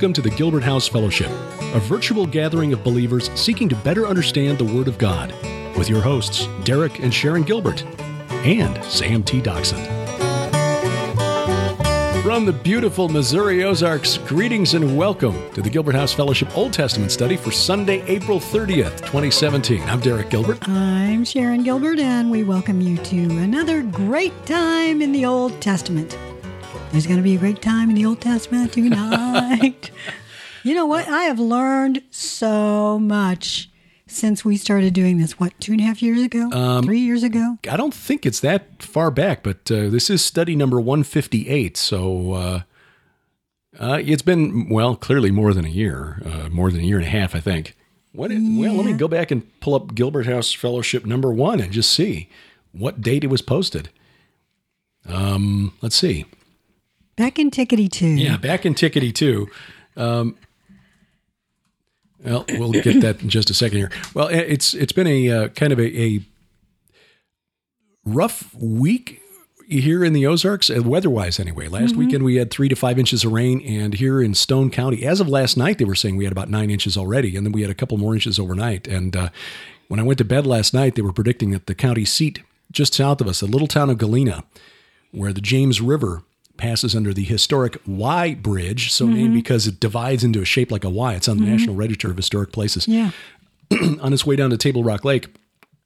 Welcome to the Gilbert House Fellowship, a virtual gathering of believers seeking to better understand the Word of God, with your hosts, Derek and Sharon Gilbert, and Sam T. Doxson. From the beautiful Missouri Ozarks, greetings and welcome to the Gilbert House Fellowship Old Testament study for Sunday, April 30th, 2017. I'm Derek Gilbert. I'm Sharon Gilbert, and we welcome you to another great time in the Old Testament. There's going to be a great time in the Old Testament tonight. You know what? I have learned so much since we started doing this, 2.5 years ago? 3 years ago? I don't think it's that far back, but this is study number 158, so it's been, clearly more than a year and a half, I think. Well, let me go back and pull up Gilbert House Fellowship number 1 and just see what date it was posted. Let's see. Back in Tickety 2. Yeah, back in Tickety 2. We'll get that in just a second here. Well, it's been a kind of a rough week here in the Ozarks, weather-wise anyway. Last weekend we had 3 to 5 inches of rain, and here in Stone County, as of last night, they were saying we had about 9 inches already, and then we had a couple more inches overnight. And when I went to bed last night, they were predicting that the county seat just south of us, the little town of Galena, where the James River passes under the historic Y Bridge, so named because it divides into a shape like a Y. It's on the National Register of Historic Places. Yeah. On its way down to Table Rock Lake.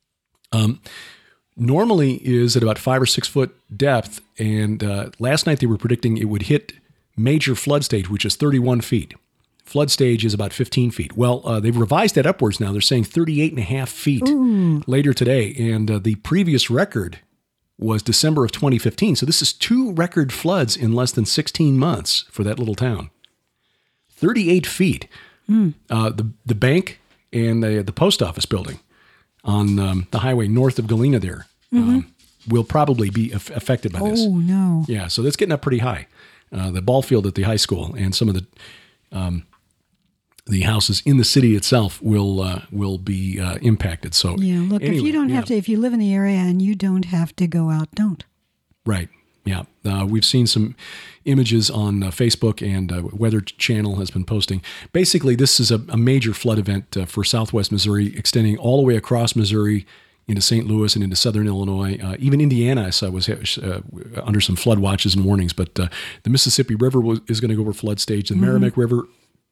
Normally is at about 5 or 6 foot depth, and last night they were predicting it would hit major flood stage, which is 31 feet. Flood stage is about 15 feet. Well, they've revised that upwards now. They're saying 38 and a half feet later today, and the previous record was December of 2015. So this is 2 record floods in less than 16 months for that little town. 38 feet. The bank and the post office building on the highway north of Galena there will probably be affected by this. Oh, no. Yeah, so that's getting up pretty high. The ball field at the high school and some of the houses in the city itself will be impacted. So yeah, look, anyway, if you don't have to, if you live in the area and you don't have to go out, don't. Right. Yeah. We've seen some images on Facebook, and Weather Channel has been posting. Basically, this is a major flood event for Southwest Missouri, extending all the way across Missouri into St. Louis and into southern Illinois. Even Indiana, I saw, was under some flood watches and warnings. But the Mississippi River is going to go over flood stage. The Merrimack River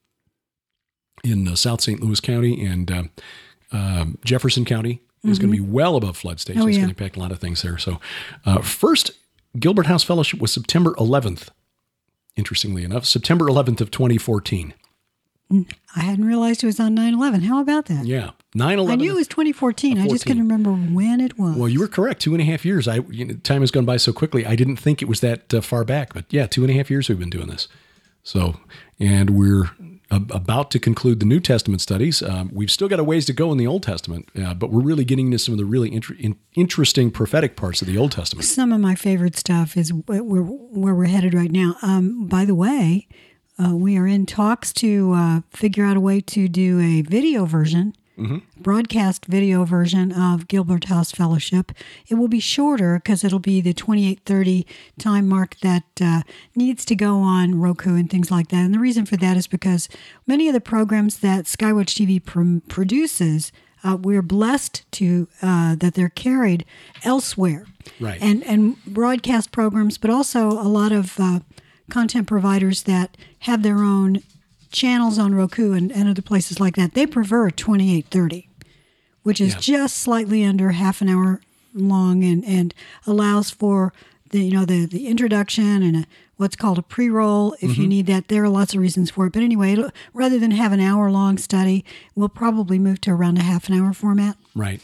in South St. Louis County and Jefferson County is going to be well above flood stage. It's going to impact a lot of things there. So first Gilbert House Fellowship was September 11th, interestingly enough, September 11th of 2014. I hadn't realized it was on 9/11. How about that? Yeah, 9/11. I knew it was 2014. I just couldn't remember when it was. Well, you were correct. 2.5 years. Time has gone by so quickly. I didn't think it was that far back. But yeah, 2.5 years we've been doing this. So, and we're about to conclude the New Testament studies. We've still got a ways to go in the Old Testament, but we're really getting into some of the really interesting prophetic parts of the Old Testament. Some of my favorite stuff is where we're headed right now. By the way, we are in talks to figure out a way to do a video version, broadcast video version of Gilbert House Fellowship. It will be shorter because it'll be the 28:30 time mark that needs to go on Roku and things like that. And the reason for that is because many of the programs that Skywatch TV produces, we're blessed to that they're carried elsewhere. Right. And broadcast programs, but also a lot of content providers that have their own channels on Roku and other places like that, they prefer 28:30, which is just slightly under half an hour long and allows for the introduction and what's called a pre-roll if you need that. There are lots of reasons for it. But anyway, rather than have an hour-long study, we'll probably move to around a half an hour format. Right.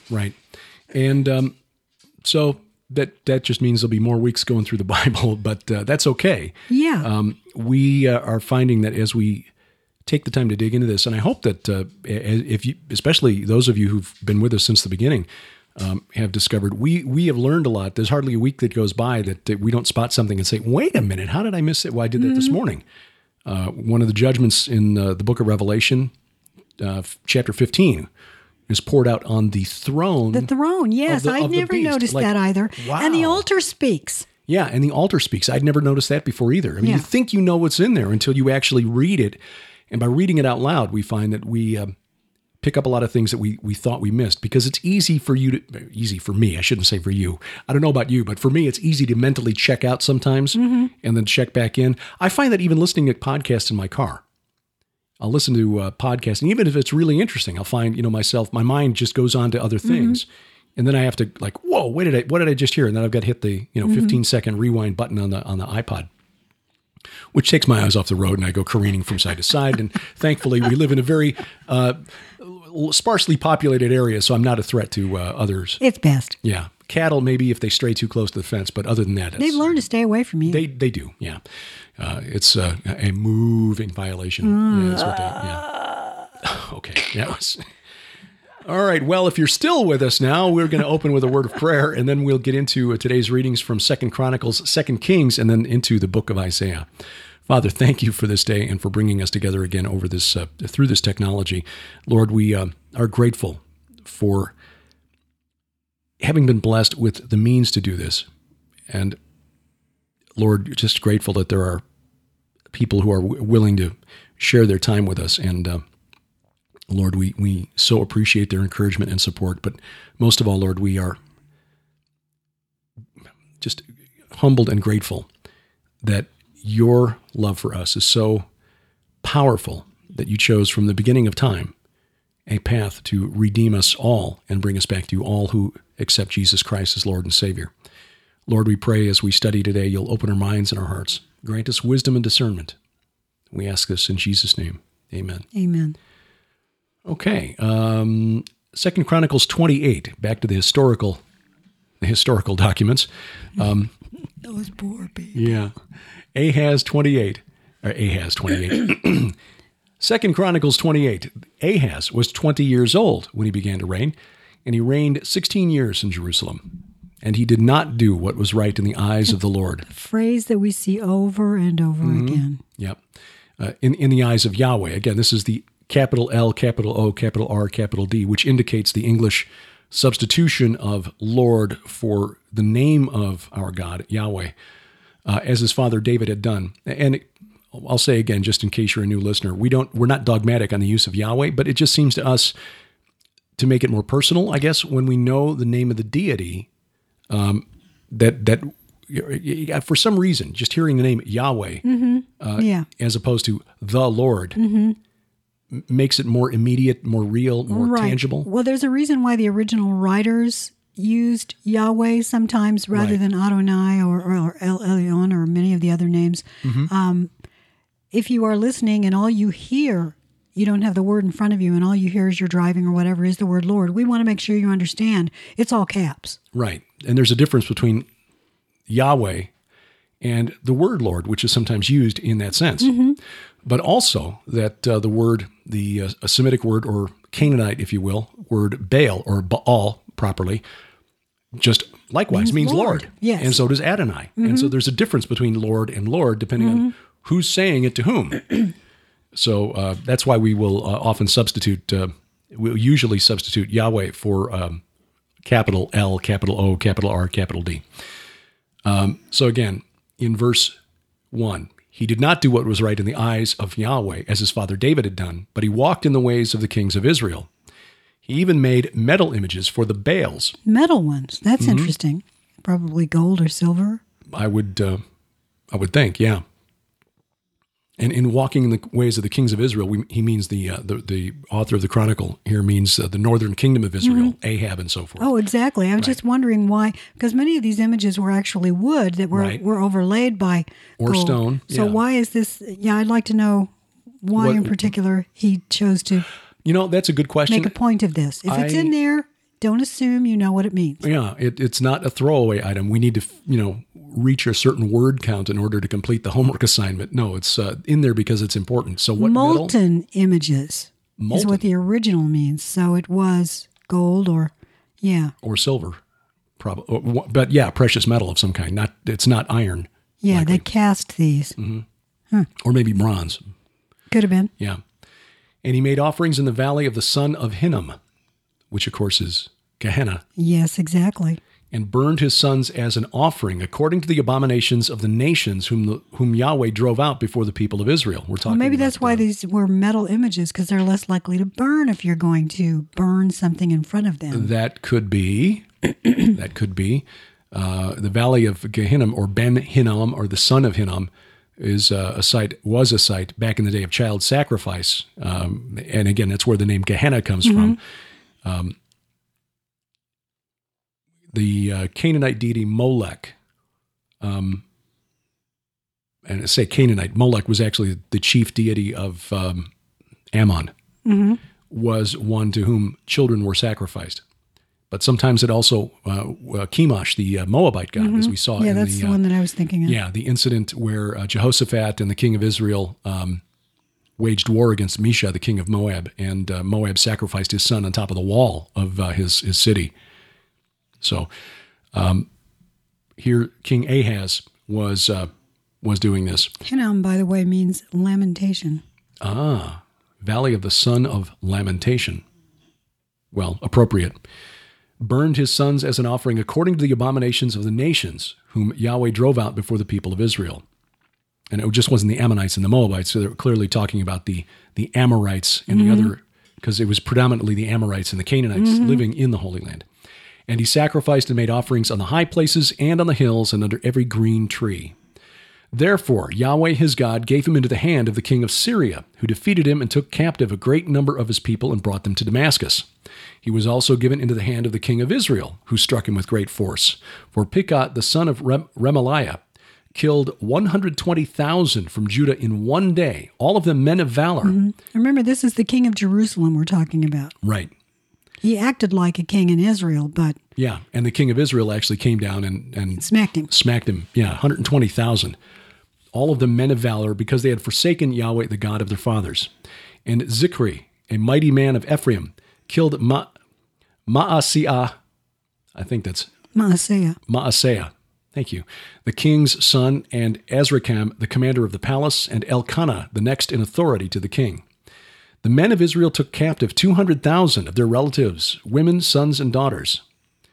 And so that just means there'll be more weeks going through the Bible, but that's okay. Yeah. We are finding that as we take the time to dig into this, and I hope that if you, especially those of you who've been with us since the beginning, have discovered we have learned a lot. There's hardly a week that goes by that we don't spot something and say, wait a minute, how did I miss it? Well, I did that this morning. One of the judgments in the book of Revelation, chapter 15, is poured out on the throne. The throne, yes. I've never noticed that either. Wow. And the altar speaks. Yeah, and the altar speaks. I'd never noticed that before either. I mean, you think you know what's in there until you actually read it. And by reading it out loud, we find that we pick up a lot of things that we thought we missed, because it's easy for me, I shouldn't say for you. I don't know about you, but for me, it's easy to mentally check out sometimes and then check back in. I find that even listening to podcasts in my car. I'll listen to podcasts, and even if it's really interesting, I'll find, my mind just goes on to other things. And then I have to whoa, what did I just hear? And then I've got to hit the 15-second rewind button on the iPod, which takes my eyes off the road, and I go careening from side to side. And thankfully, we live in a very sparsely populated area, so I'm not a threat to others. It's best. Yeah. Cattle, maybe if they stray too close to the fence, but other than that, they've learned to stay away from you. They do, yeah. It's a moving violation. Yeah, that's what they, Okay, that was... All right, well, if you're still with us now, we're going to open with a word of prayer, and then we'll get into today's readings from 2 Chronicles, 2 Kings, and then into the book of Isaiah. Father, thank you for this day and for bringing us together again over this through this technology. Lord, we are grateful for having been blessed with the means to do this. And Lord, just grateful that there are people who are willing to share their time with us. And Lord, we so appreciate their encouragement and support. But most of all, Lord, we are just humbled and grateful that your love for us is so powerful that you chose from the beginning of time a path to redeem us all and bring us back to you, all who accept Jesus Christ as Lord and Savior. Lord, we pray as we study today, you'll open our minds and our hearts. Grant us wisdom and discernment. We ask this in Jesus' name. Amen. Amen. Okay. 2 Chronicles 28, back to the historical documents. Those poor people. Yeah. Ahaz 28. 2 Chronicles 28. Ahaz was 20 years old when he began to reign, and he reigned 16 years in Jerusalem. And he did not do what was right in the eyes of the Lord. A phrase that we see over and over again. Yep. In the eyes of Yahweh. Again, this is the capital L, capital O, capital R, capital D, which indicates the English substitution of Lord for the name of our God, Yahweh, as his father David had done. And I'll say again, just in case you're a new listener, we're not dogmatic on the use of Yahweh, but it just seems to us to make it more personal, I guess, when we know the name of the deity, that for some reason, just hearing the name Yahweh, as opposed to the Lord, makes it more immediate, more real, more tangible. Well, there's a reason why the original writers used Yahweh sometimes rather than Adonai or El Elyon or many of the other names. If you are listening and all you hear, you don't have the word in front of you and all you hear as you're driving or whatever is the word Lord, we want to make sure you understand it's all caps. Right. And there's a difference between Yahweh and the word Lord, which is sometimes used in that sense. But also that the word, the Semitic word, or Canaanite, if you will, word Baal, or Baal properly, just likewise means Lord. Yes. And so does Adonai. And so there's a difference between Lord and Lord depending on who's saying it to whom. So that's why we will often we'll usually substitute Yahweh for capital L, capital O, capital R, capital D. So again, in verse 1, he did not do what was right in the eyes of Yahweh, as his father David had done, but he walked in the ways of the kings of Israel. He even made metal images for the Baals. Metal ones. That's interesting. Probably gold or silver. I would think, yeah. And in walking in the ways of the kings of Israel, he means the author of the Chronicle here means the northern kingdom of Israel, Ahab and so forth. Oh, exactly. I was just wondering why, because many of these images were actually wood that were overlaid by or gold. Stone. So why is this? Yeah, I'd like to know why in particular he chose to. That's a good question. Make a point of this. If it's in there, don't assume you know what it means. Yeah, it's not a throwaway item. We need to, reach a certain word count in order to complete the homework assignment. No, it's in there because it's important. So what molten images is what the original means. So it was gold or silver, probably. But precious metal of some kind. It's not iron. Yeah, likely. They cast these. Or maybe bronze. Could have been. Yeah. And he made offerings in the valley of the son of Hinnom, which of course is Gehenna. Yes, exactly. and burned his sons as an offering, according to the abominations of the nations whom Yahweh drove out before the people of Israel. We're talking. Well, maybe about, that's why these were metal images, because they're less likely to burn if you're going to burn something in front of them. That could be. That could be. The Valley of Gehinnom, or Ben Hinnom, or the son of Hinnom, was a site back in the day of child sacrifice. And again, that's where the name Gehenna comes from. The Canaanite deity Molech, and I say Canaanite, Molech was actually the chief deity of Ammon, was one to whom children were sacrificed. But sometimes it also, Chemosh, the Moabite god, as we saw. Yeah, that's the one that I was thinking of. Yeah, the incident where Jehoshaphat and the king of Israel waged war against Mesha, the king of Moab, and Moab sacrificed his son on top of the wall of his city. So here, King Ahaz was doing this. Hinnom, by the way, means lamentation. Ah, Valley of the Son of Lamentation. Well, appropriate. Burned his sons as an offering according to the abominations of the nations, whom Yahweh drove out before the people of Israel. And it just wasn't the Ammonites and the Moabites, so they're clearly talking about the Amorites and the other, because it was predominantly the Amorites and the Canaanites living in the Holy Land. And he sacrificed and made offerings on the high places and on the hills and under every green tree. Therefore, Yahweh his God gave him into the hand of the king of Syria, who defeated him and took captive a great number of his people and brought them to Damascus. He was also given into the hand of the king of Israel, who struck him with great force. For Pekah, the son of Remaliah, killed 120,000 from Judah in one day, all of them men of valor. Remember, this is the king of Jerusalem we're talking about. Right. He acted like a king in Israel, but... Yeah, and the king of Israel actually came down and smacked him. Smacked him, yeah, 120,000. All of them men of valor, because they had forsaken Yahweh, the God of their fathers. And Zichri, a mighty man of Ephraim, killed Maaseiah, I think that's... Maaseiah, thank you. The king's son, and Azrikam, the commander of the palace, and Elkanah, the next in authority to the king. The men of Israel took captive 200,000 of their relatives, women, sons, and daughters.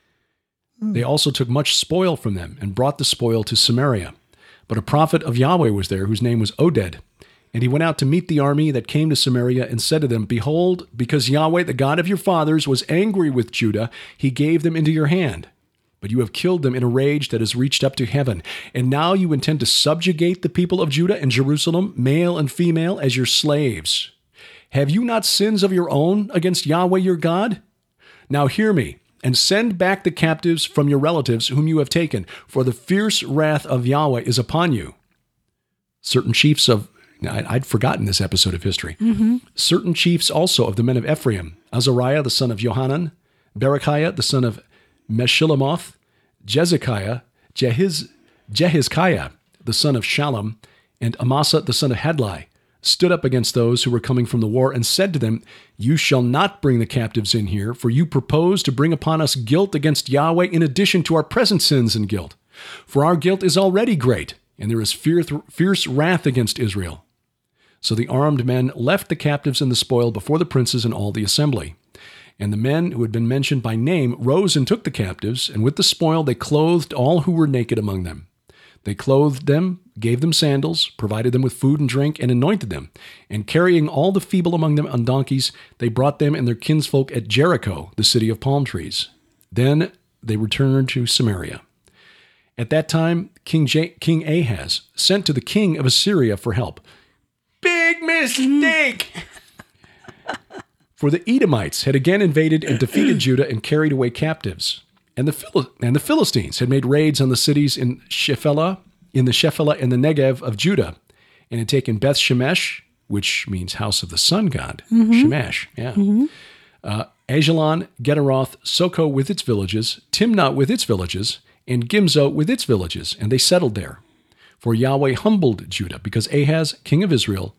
They also took much spoil from them and brought the spoil to Samaria. But a prophet of Yahweh was there, whose name was Oded. And he went out to meet the army that came to Samaria and said to them, Behold, because Yahweh, the God of your fathers, was angry with Judah, he gave them into your hand. But you have killed them in a rage that has reached up to heaven. And now you intend to subjugate the people of Judah and Jerusalem, male and female, as your slaves. Have you not sins of your own against Yahweh your God? Now hear me, and send back the captives from your relatives whom you have taken, for the fierce wrath of Yahweh is upon you. Certain chiefs of... I'd forgotten this episode of history. Certain chiefs also of the men of Ephraim, Azariah the son of Johanan, Berechiah the son of Meshillemoth, Jezekiah, Jehizkiah the son of Shallum, and Amasa the son of Hadlai, stood up against those who were coming from the war and said to them, You shall not bring the captives in here, for you propose to bring upon us guilt against Yahweh in addition to our present sins and guilt. For our guilt is already great, and there is fierce wrath against Israel. So the armed men left the captives and the spoil before the princes and all the assembly. And the men who had been mentioned by name rose and took the captives, and with the spoil they clothed all who were naked among them. They clothed them, gave them sandals, provided them with food and drink, and anointed them. And carrying all the feeble among them on donkeys, they brought them and their kinsfolk at Jericho, the city of palm trees. Then they returned to Samaria. At that time, King Ahaz sent to the king of Assyria for help. Big mistake! For the Edomites had again invaded and defeated Judah and carried away captives. And the Philistines had made raids on the cities in the Shephelah and the Negev of Judah, and had taken Beth Shemesh, which means house of the sun god. Shemesh, yeah. Ajalon, Gederoth, Soko with its villages, Timnah with its villages, and Gimzo with its villages, and they settled there. For Yahweh humbled Judah because of Ahaz, king of Israel,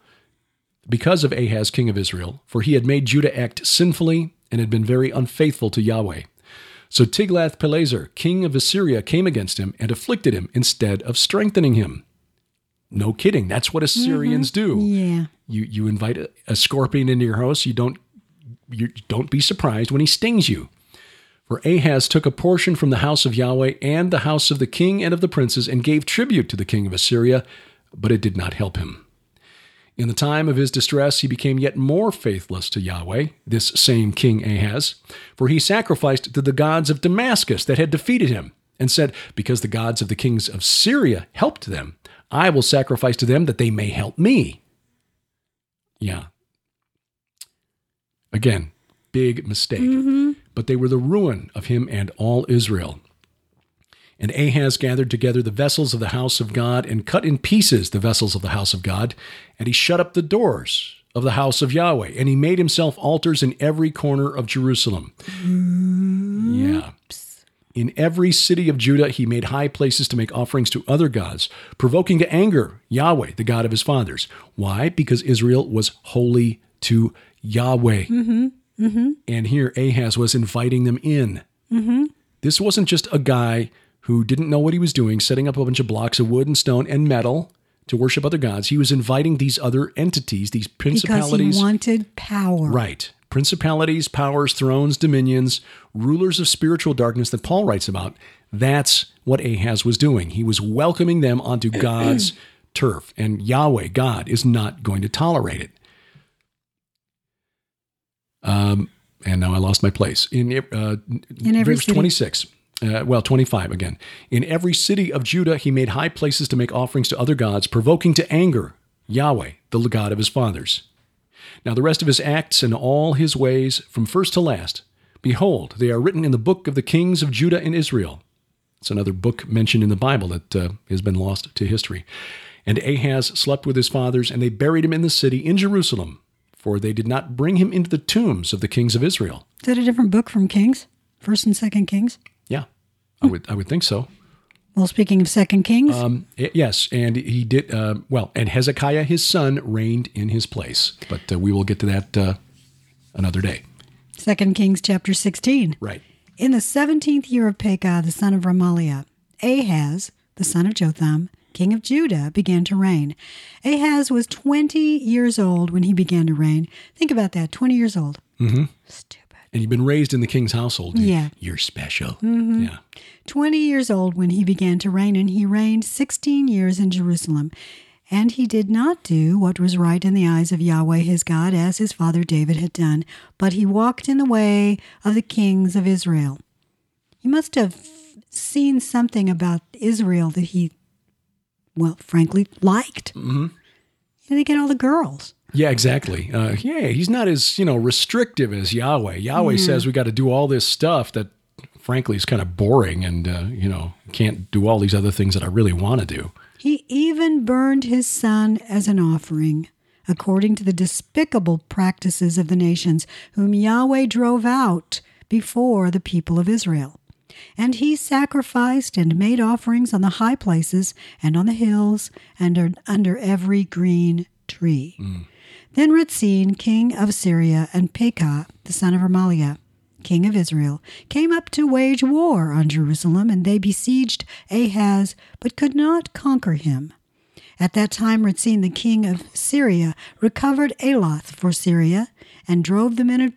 for he had made Judah act sinfully and had been very unfaithful to Yahweh. So Tiglath-Pileser, king of Assyria, came against him and afflicted him instead of strengthening him. No kidding. That's what Assyrians do. Yeah. You invite a scorpion into your house. You don't be surprised when he stings you. For Ahaz took a portion from the house of Yahweh and the house of the king and of the princes and gave tribute to the king of Assyria, but it did not help him. In the time of his distress, he became yet more faithless to Yahweh, this same King Ahaz, for he sacrificed to the gods of Damascus that had defeated him, and said, because the gods of the kings of Syria helped them, I will sacrifice to them that they may help me. Yeah. Again, big mistake. But they were the ruin of him and all Israel. And Ahaz gathered together the vessels of the house of God and cut in pieces the vessels of the house of God, and he shut up the doors of the house of Yahweh, and he made himself altars in every corner of Jerusalem. Yeah. In every city of Judah, he made high places to make offerings to other gods, provoking to anger Yahweh, the God of his fathers. Why? Because Israel was holy to Yahweh. And here Ahaz was inviting them in. This wasn't just a guy who didn't know what he was doing, setting up a bunch of blocks of wood and stone and metal to worship other gods. He was inviting these other entities, these principalities. Because he wanted power. Right. Principalities, powers, thrones, dominions, rulers of spiritual darkness that Paul writes about. That's what Ahaz was doing. He was welcoming them onto God's turf. And Yahweh, God, is not going to tolerate it. And now I lost my place. In every verse 26. 25 again. In every city of Judah, he made high places to make offerings to other gods, provoking to anger Yahweh, the God of his fathers. Now the rest of his acts and all his ways, from first to last, behold, they are written in the book of the kings of Judah and Israel. It's another book mentioned in the Bible that has been lost to history. And Ahaz slept with his fathers, and they buried him in the city in Jerusalem, for they did not bring him into the tombs of the kings of Israel. Is that a different book from Kings? First and Second Kings? Yeah, I would think so. Well, speaking of Second Kings. Yes, and he did, and Hezekiah, his son, reigned in his place. But we will get to that another day. 2 Kings chapter 16. Right. In the 17th year of Pekah, the son of Remaliah, Ahaz, the son of Jotham, king of Judah, began to reign. Ahaz was 20 years old when he began to reign. Think about that, 20 years old. Stupid. And you've been raised in the king's household. Yeah. You're special. Yeah. 20 years old when he began to reign, and he reigned 16 years in Jerusalem. And he did not do what was right in the eyes of Yahweh his God, as his father David had done, but he walked in the way of the kings of Israel. He must have seen something about Israel that he, frankly, liked. They get all the girls. Yeah, exactly. He's not as, restrictive as Yahweh. Yahweh says we got to do all this stuff that, frankly, is kind of boring and, can't do all these other things that I really want to do. He even burned his son as an offering, according to the despicable practices of the nations whom Yahweh drove out before the people of Israel. And he sacrificed and made offerings on the high places and on the hills and under every green tree. Then Rezin, king of Syria, and Pekah, the son of Remaliah, king of Israel, came up to wage war on Jerusalem, and they besieged Ahaz, but could not conquer him. At that time Rezin, the king of Syria, recovered Elath for Syria, and drove the men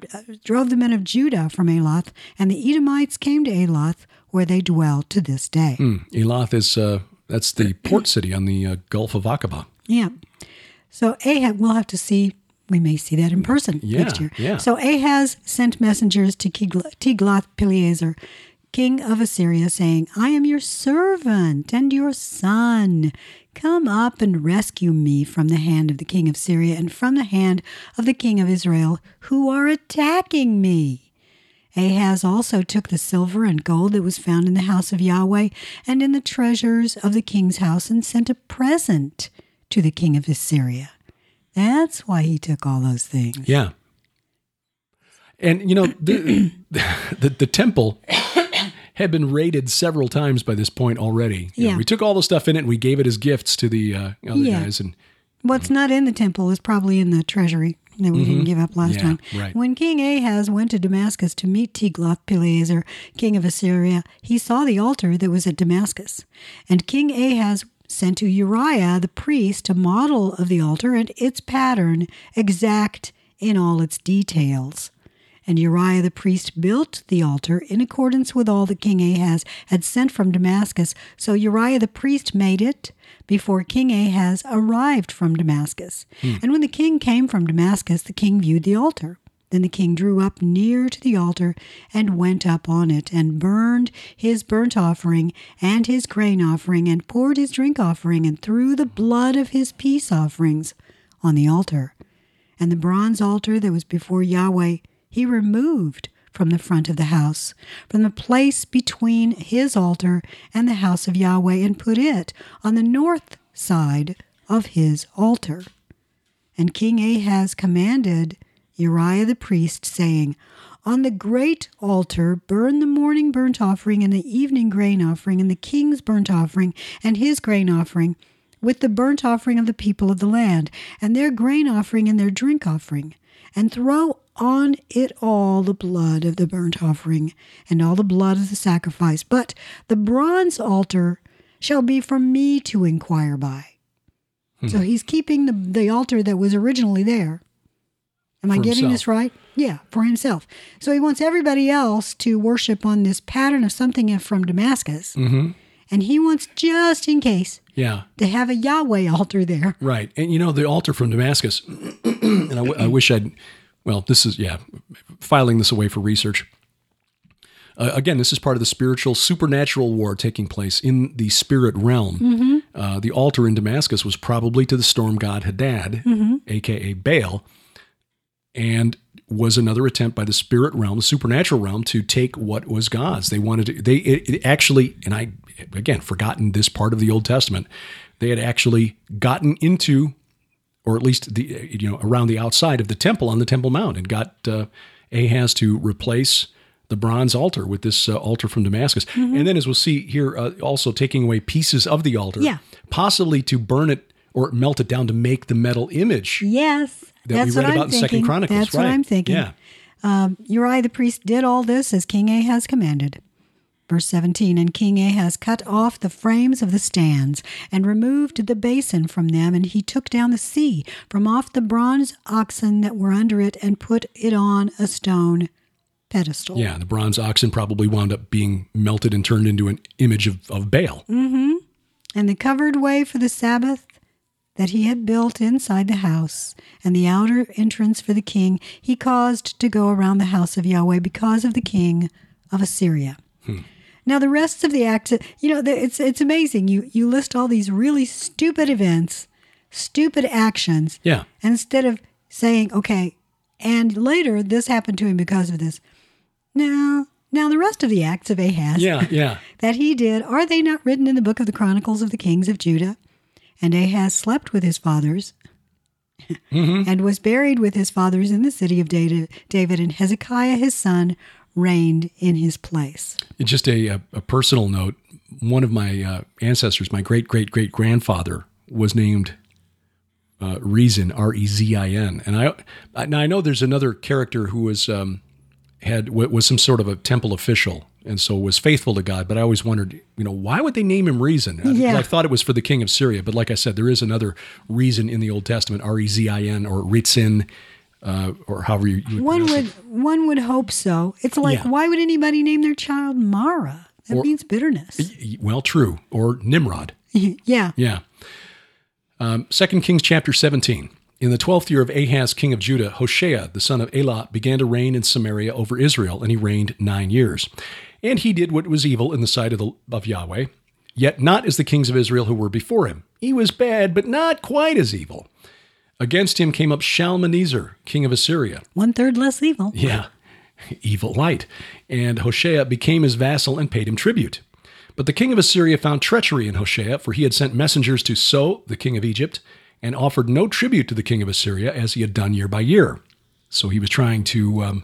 of Judah from Elath, and the Edomites came to Elath, where they dwell to this day. Elath is that's the port city on the Gulf of Aqaba. Yeah. So Ahaz, we'll have to see. We may see that in person next year. Yeah. So Ahaz sent messengers to Tiglath-Pileser, king of Assyria, saying, I am your servant and your son. Come up and rescue me from the hand of the king of Syria and from the hand of the king of Israel, who are attacking me. Ahaz also took the silver and gold that was found in the house of Yahweh and in the treasures of the king's house and sent a present to the king of Assyria. That's why he took all those things. Yeah. And, the temple had been raided several times by this point already. Yeah. We took all the stuff in it and we gave it as gifts to the other guys. And what's not in the temple is probably in the treasury that we didn't give up last time. Right. When King Ahaz went to Damascus to meet Tiglath-Pileser, king of Assyria, he saw the altar that was at Damascus. And King Ahaz sent to Uriah the priest a model of the altar and its pattern, exact in all its details. And Uriah the priest built the altar in accordance with all that King Ahaz had sent from Damascus. So Uriah the priest made it before King Ahaz arrived from Damascus. And when the king came from Damascus, the king viewed the altar. Then the king drew up near to the altar and went up on it and burned his burnt offering and his grain offering and poured his drink offering and threw the blood of his peace offerings on the altar. And the bronze altar that was before Yahweh he removed from the front of the house, from the place between his altar and the house of Yahweh, and put it on the north side of his altar. And King Ahaz commanded Uriah the priest, saying, On the great altar burn the morning burnt offering and the evening grain offering and the king's burnt offering and his grain offering with the burnt offering of the people of the land and their grain offering and their drink offering, and throw on it all the blood of the burnt offering and all the blood of the sacrifice. But the bronze altar shall be for me to inquire by. So he's keeping the altar that was originally there. Am I getting this right? Yeah, for himself. So he wants everybody else to worship on this pattern of something from Damascus. Mm-hmm. And he wants, just in case, to have a Yahweh altar there. Right. And the altar from Damascus, and I wish this is, filing this away for research. Again, this is part of the spiritual, supernatural war taking place in the spirit realm. Mm-hmm. The altar in Damascus was probably to the storm god Hadad, a.k.a. Baal, and was another attempt by the spirit realm, the supernatural realm, to take what was God's. They wanted to, it actually, and I, again, forgotten this part of the Old Testament, they had actually gotten into, or at least around the outside of the temple on the Temple Mount, and got Ahaz to replace the bronze altar with this altar from Damascus. Mm-hmm. And then, as we'll see here, also taking away pieces of the altar, possibly to burn it or melt it down to make the metal image. Yes. That we read about in 2 Chronicles. That's what I'm thinking. Yeah. Uriah the priest did all this as King Ahaz commanded. Verse 17, And King Ahaz cut off the frames of the stands and removed the basin from them, and he took down the sea from off the bronze oxen that were under it and put it on a stone pedestal. Yeah, the bronze oxen probably wound up being melted and turned into an image of Baal. Mm-hmm. And the covered way for the Sabbath that he had built inside the house, and the outer entrance for the king, he caused to go around the house of Yahweh because of the king of Assyria. Now, the rest of the acts, it's amazing. You list all these really stupid events, stupid actions. Yeah. And instead of saying, okay, and later this happened to him because of this. Now the rest of the acts of Ahaz that he did, are they not written in the book of the Chronicles of the Kings of Judah? And Ahaz slept with his fathers and was buried with his fathers in the city of David, and Hezekiah his son reigned in his place. Just a personal note, one of my ancestors, my great-great-great-grandfather, was named Rezin, R-E-Z-I-N. And I know there's another character who was some sort of a temple official, and so was faithful to God. But I always wondered, why would they name him Rezin? I thought it was for the king of Syria. But like I said, there is another Rezin in the Old Testament, R-E-Z-I-N, or Ritzin, or however you would one would hope so. It's like, why would anybody name their child Mara? That means bitterness. Well, true. Or Nimrod. Yeah. 2 Kings chapter 17. In the 12th year of Ahaz, king of Judah, Hoshea, the son of Elah, began to reign in Samaria over Israel, and he reigned 9 years. And he did what was evil in the sight of Yahweh, yet not as the kings of Israel who were before him. He was bad, but not quite as evil. Against him came up Shalmaneser, king of Assyria. 1/3 less evil. Yeah, evil light. And Hoshea became his vassal and paid him tribute. But the king of Assyria found treachery in Hoshea, for he had sent messengers to So, the king of Egypt, and offered no tribute to the king of Assyria as he had done year by year. So he was trying to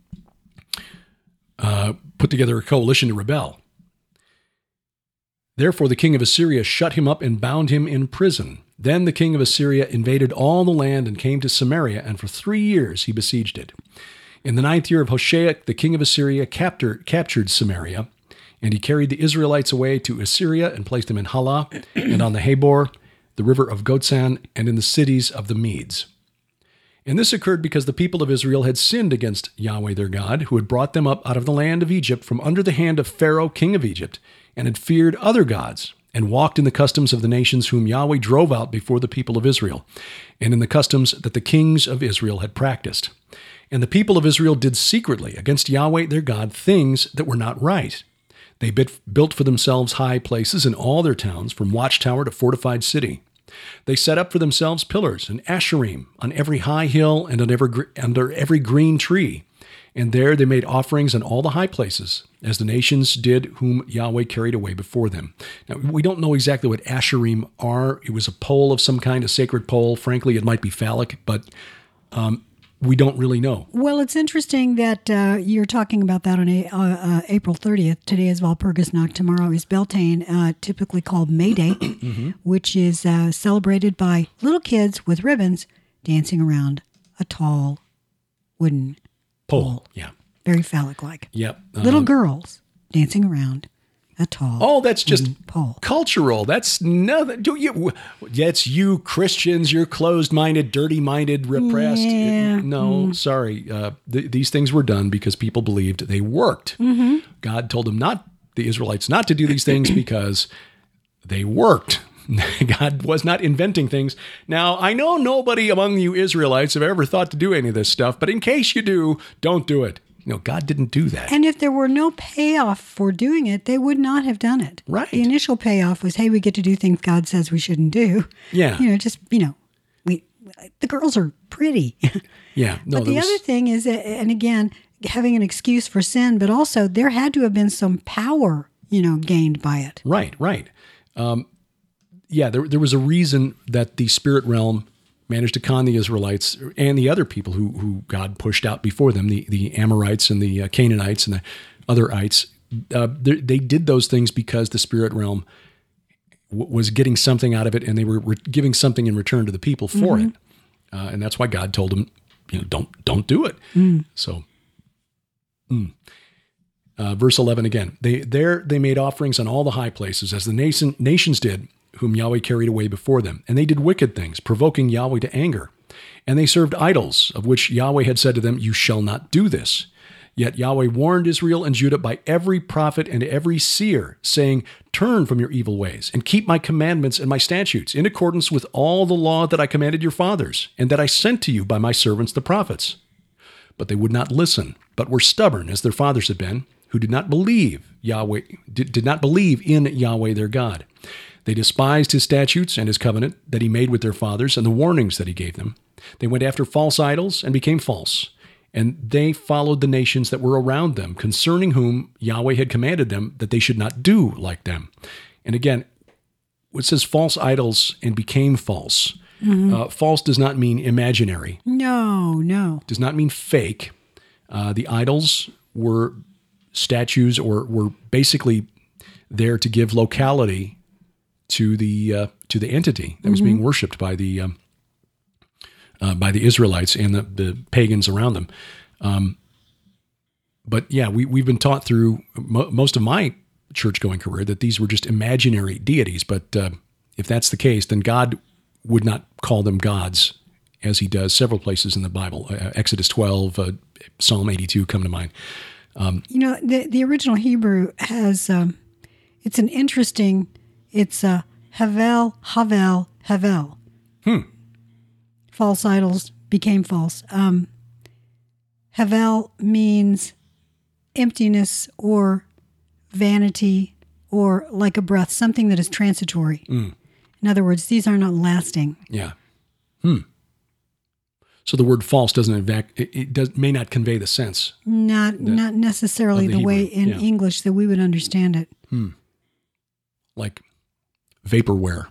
put together a coalition to rebel. Therefore the king of Assyria shut him up and bound him in prison. Then the king of Assyria invaded all the land and came to Samaria, and for 3 years he besieged it. In the 9th year of Hoshea, the king of Assyria captured Samaria, and he carried the Israelites away to Assyria and placed them in Halah and on the Habor, the river of Gozan, and in the cities of the Medes. And this occurred because the people of Israel had sinned against Yahweh their God, who had brought them up out of the land of Egypt from under the hand of Pharaoh, king of Egypt, and had feared other gods, and walked in the customs of the nations whom Yahweh drove out before the people of Israel, and in the customs that the kings of Israel had practiced. And the people of Israel did secretly against Yahweh their God things that were not right. They built for themselves high places in all their towns, from watchtower to fortified city. They set up for themselves pillars and asherim on every high hill and under every green tree. And there they made offerings on all the high places, as the nations did whom Yahweh carried away before them. Now, we don't know exactly what asherim are. It was a pole of some kind, a sacred pole. Frankly, it might be phallic, but we don't really know. Well, it's interesting that you're talking about that on April 30th. Today is Walpurgisnacht. Tomorrow is Beltane, typically called May Day, which is celebrated by little kids with ribbons dancing around a tall wooden pole. Yeah. Very phallic-like. Yep. Little girls dancing around a tall that's just pole. Cultural. That's nothing. That's you Christians. You're closed-minded, dirty-minded, repressed. Yeah. No, sorry. These things were done because people believed they worked. God told them the Israelites not to do these things because they worked. God was not inventing things. Now, I know nobody among you Israelites have ever thought to do any of this stuff, but in case you do, don't do it. God didn't do that. And if there were no payoff for doing it, they would not have done it. Right. The initial payoff was, hey, we get to do things God says we shouldn't do. Yeah. The girls are pretty. Yeah. No, but the other thing is, and again, having an excuse for sin, but also there had to have been some power, gained by it. Right. There was a reason that the spirit realm managed to con the Israelites and the other people who God pushed out before them, the Amorites and the Canaanites and the other ites. They did those things because the spirit realm was getting something out of it, and they were giving something in return to the people for it. And that's why God told them, don't do it. So, verse 11 again. They made offerings on all the high places, as the nations did, whom Yahweh carried away before them. And they did wicked things, provoking Yahweh to anger. And they served idols, of which Yahweh had said to them, you shall not do this. Yet Yahweh warned Israel and Judah by every prophet and every seer, saying, turn from your evil ways, and keep my commandments and my statutes, in accordance with all the law that I commanded your fathers, and that I sent to you by my servants the prophets. But they would not listen, but were stubborn, as their fathers had been, who did not believe did not believe in Yahweh their God. They despised his statutes and his covenant that he made with their fathers and the warnings that he gave them. They went after false idols and became false. And they followed the nations that were around them, concerning whom Yahweh had commanded them that they should not do like them. And again, it says false idols and became false. False does not mean imaginary. No. Does not mean fake. The idols were statues or were basically there to give locality to the entity that was being worshipped by the Israelites and the pagans around them. But yeah, we've been taught through most of my church-going career that these were just imaginary deities. But if that's the case, then God would not call them gods, as he does several places in the Bible. Exodus 12, Psalm 82 come to mind. The original Hebrew has, it's an interesting... It's Havel, Havel, Havel. False idols became false. Havel means emptiness or vanity or like a breath, something that is transitory. In other words, these are not lasting. Yeah. So the word false may not convey the sense. Not necessarily the way in English that we would understand it. Like vaporware.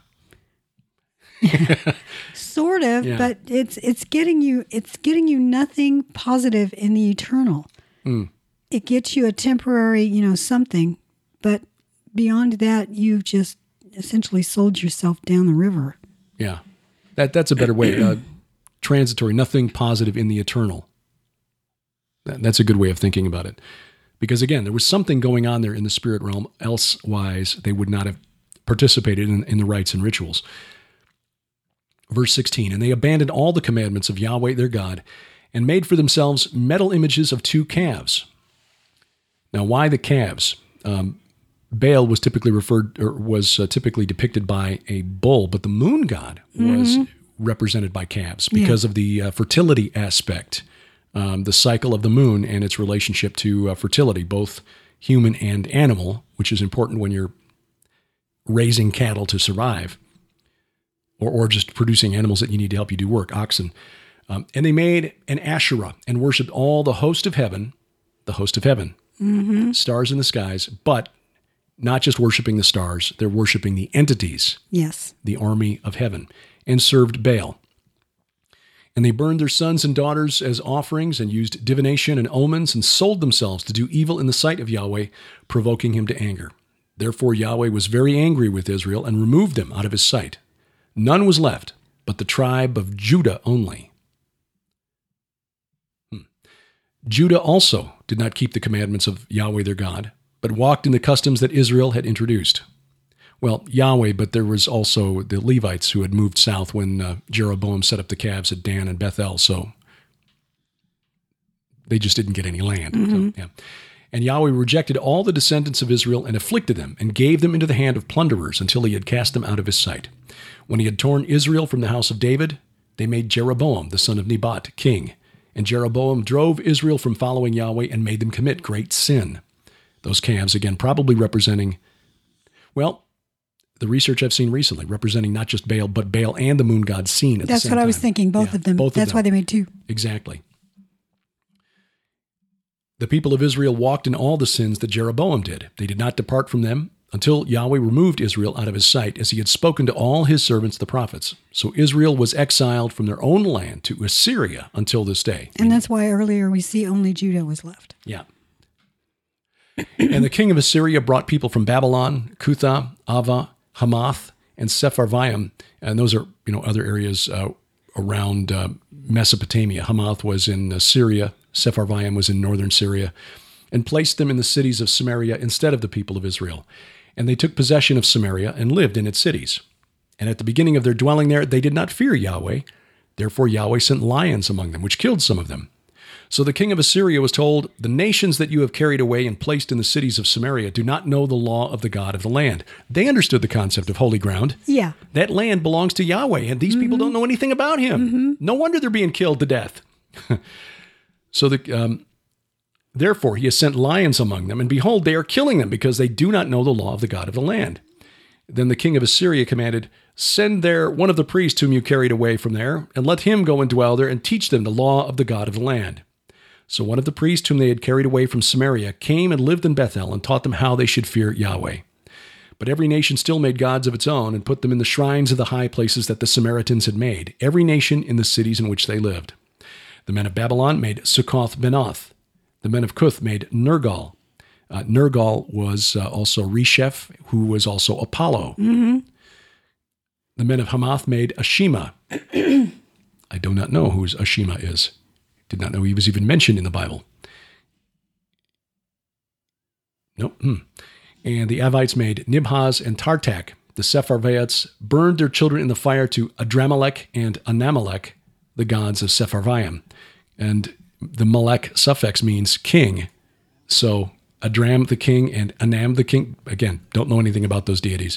Sort of, but it's getting you nothing positive in the eternal. It gets you a temporary, something, but beyond that, you've just essentially sold yourself down the river. Yeah, that's a better way. Transitory, nothing positive in the eternal. That's a good way of thinking about it. Because again, there was something going on there in the spirit realm, elsewise they would not have participated in the rites and rituals. Verse 16, and they abandoned all the commandments of Yahweh their God and made for themselves metal images of 2 calves. Now, why the calves? Baal was typically typically depicted by a bull, but the moon god was represented by calves because of the fertility aspect, the cycle of the moon and its relationship to fertility, both human and animal, which is important when you're raising cattle to survive, or just producing animals that you need to help you do work, oxen. And they made an Asherah and worshipped all the host of heaven, stars in the skies, but not just worshiping the stars, they're worshiping the entities, the army of heaven, and served Baal. And they burned their sons and daughters as offerings and used divination and omens and sold themselves to do evil in the sight of Yahweh, provoking him to anger. Therefore Yahweh was very angry with Israel and removed them out of his sight. None was left but the tribe of Judah only. Judah also did not keep the commandments of Yahweh their God, but walked in the customs that Israel had introduced. Well, Yahweh, but there was also the Levites who had moved south when Jeroboam set up the calves at Dan and Bethel, so they just didn't get any land. So, And Yahweh rejected all the descendants of Israel and afflicted them and gave them into the hand of plunderers until he had cast them out of his sight. When he had torn Israel from the house of David, they made Jeroboam, the son of Nebat, king. And Jeroboam drove Israel from following Yahweh and made them commit great sin. Those calves, again, probably representing, well, the research I've seen recently, representing not just Baal, but Baal and the moon god seen at the same time. That's what I was thinking, both of them. That's why they made 2. Exactly. The people of Israel walked in all the sins that Jeroboam did. They did not depart from them until Yahweh removed Israel out of his sight, as he had spoken to all his servants, the prophets. So Israel was exiled from their own land to Assyria until this day. And that's why earlier we see only Judah was left. Yeah. And the king of Assyria brought people from Babylon, Cutha, Ava, Hamath, and Sepharvaim, and those are other areas around Mesopotamia. Hamath was in Syria, Sepharvaim was in northern Syria, and placed them in the cities of Samaria instead of the people of Israel. And they took possession of Samaria and lived in its cities. And at the beginning of their dwelling there, they did not fear Yahweh. Therefore Yahweh sent lions among them, which killed some of them. So the king of Assyria was told, the nations that you have carried away and placed in the cities of Samaria do not know the law of the God of the land. They understood the concept of holy ground. Yeah. That land belongs to Yahweh, and these people don't know anything about him. No wonder they're being killed to death. So therefore he has sent lions among them, and behold, they are killing them because they do not know the law of the God of the land. Then the king of Assyria commanded, send there one of the priests whom you carried away from there, and let him go and dwell there and teach them the law of the God of the land. So one of the priests whom they had carried away from Samaria came and lived in Bethel and taught them how they should fear Yahweh. But every nation still made gods of its own and put them in the shrines of the high places that the Samaritans had made, every nation in the cities in which they lived. The men of Babylon made Succoth-Benoth. The men of Cuth made Nergal. Nergal was also Resheph, who was also Apollo. The men of Hamath made Ashima. I do not know who Ashima is. Did not know he was even mentioned in the Bible. Nope. And the Avites made Nibhaz and Tartak. The Sepharvaites burned their children in the fire to Adramelech and Anamelech, the gods of Sepharvaim. And the Melech suffix means king. So Adram the king and Anam the king. Again, don't know anything about those deities.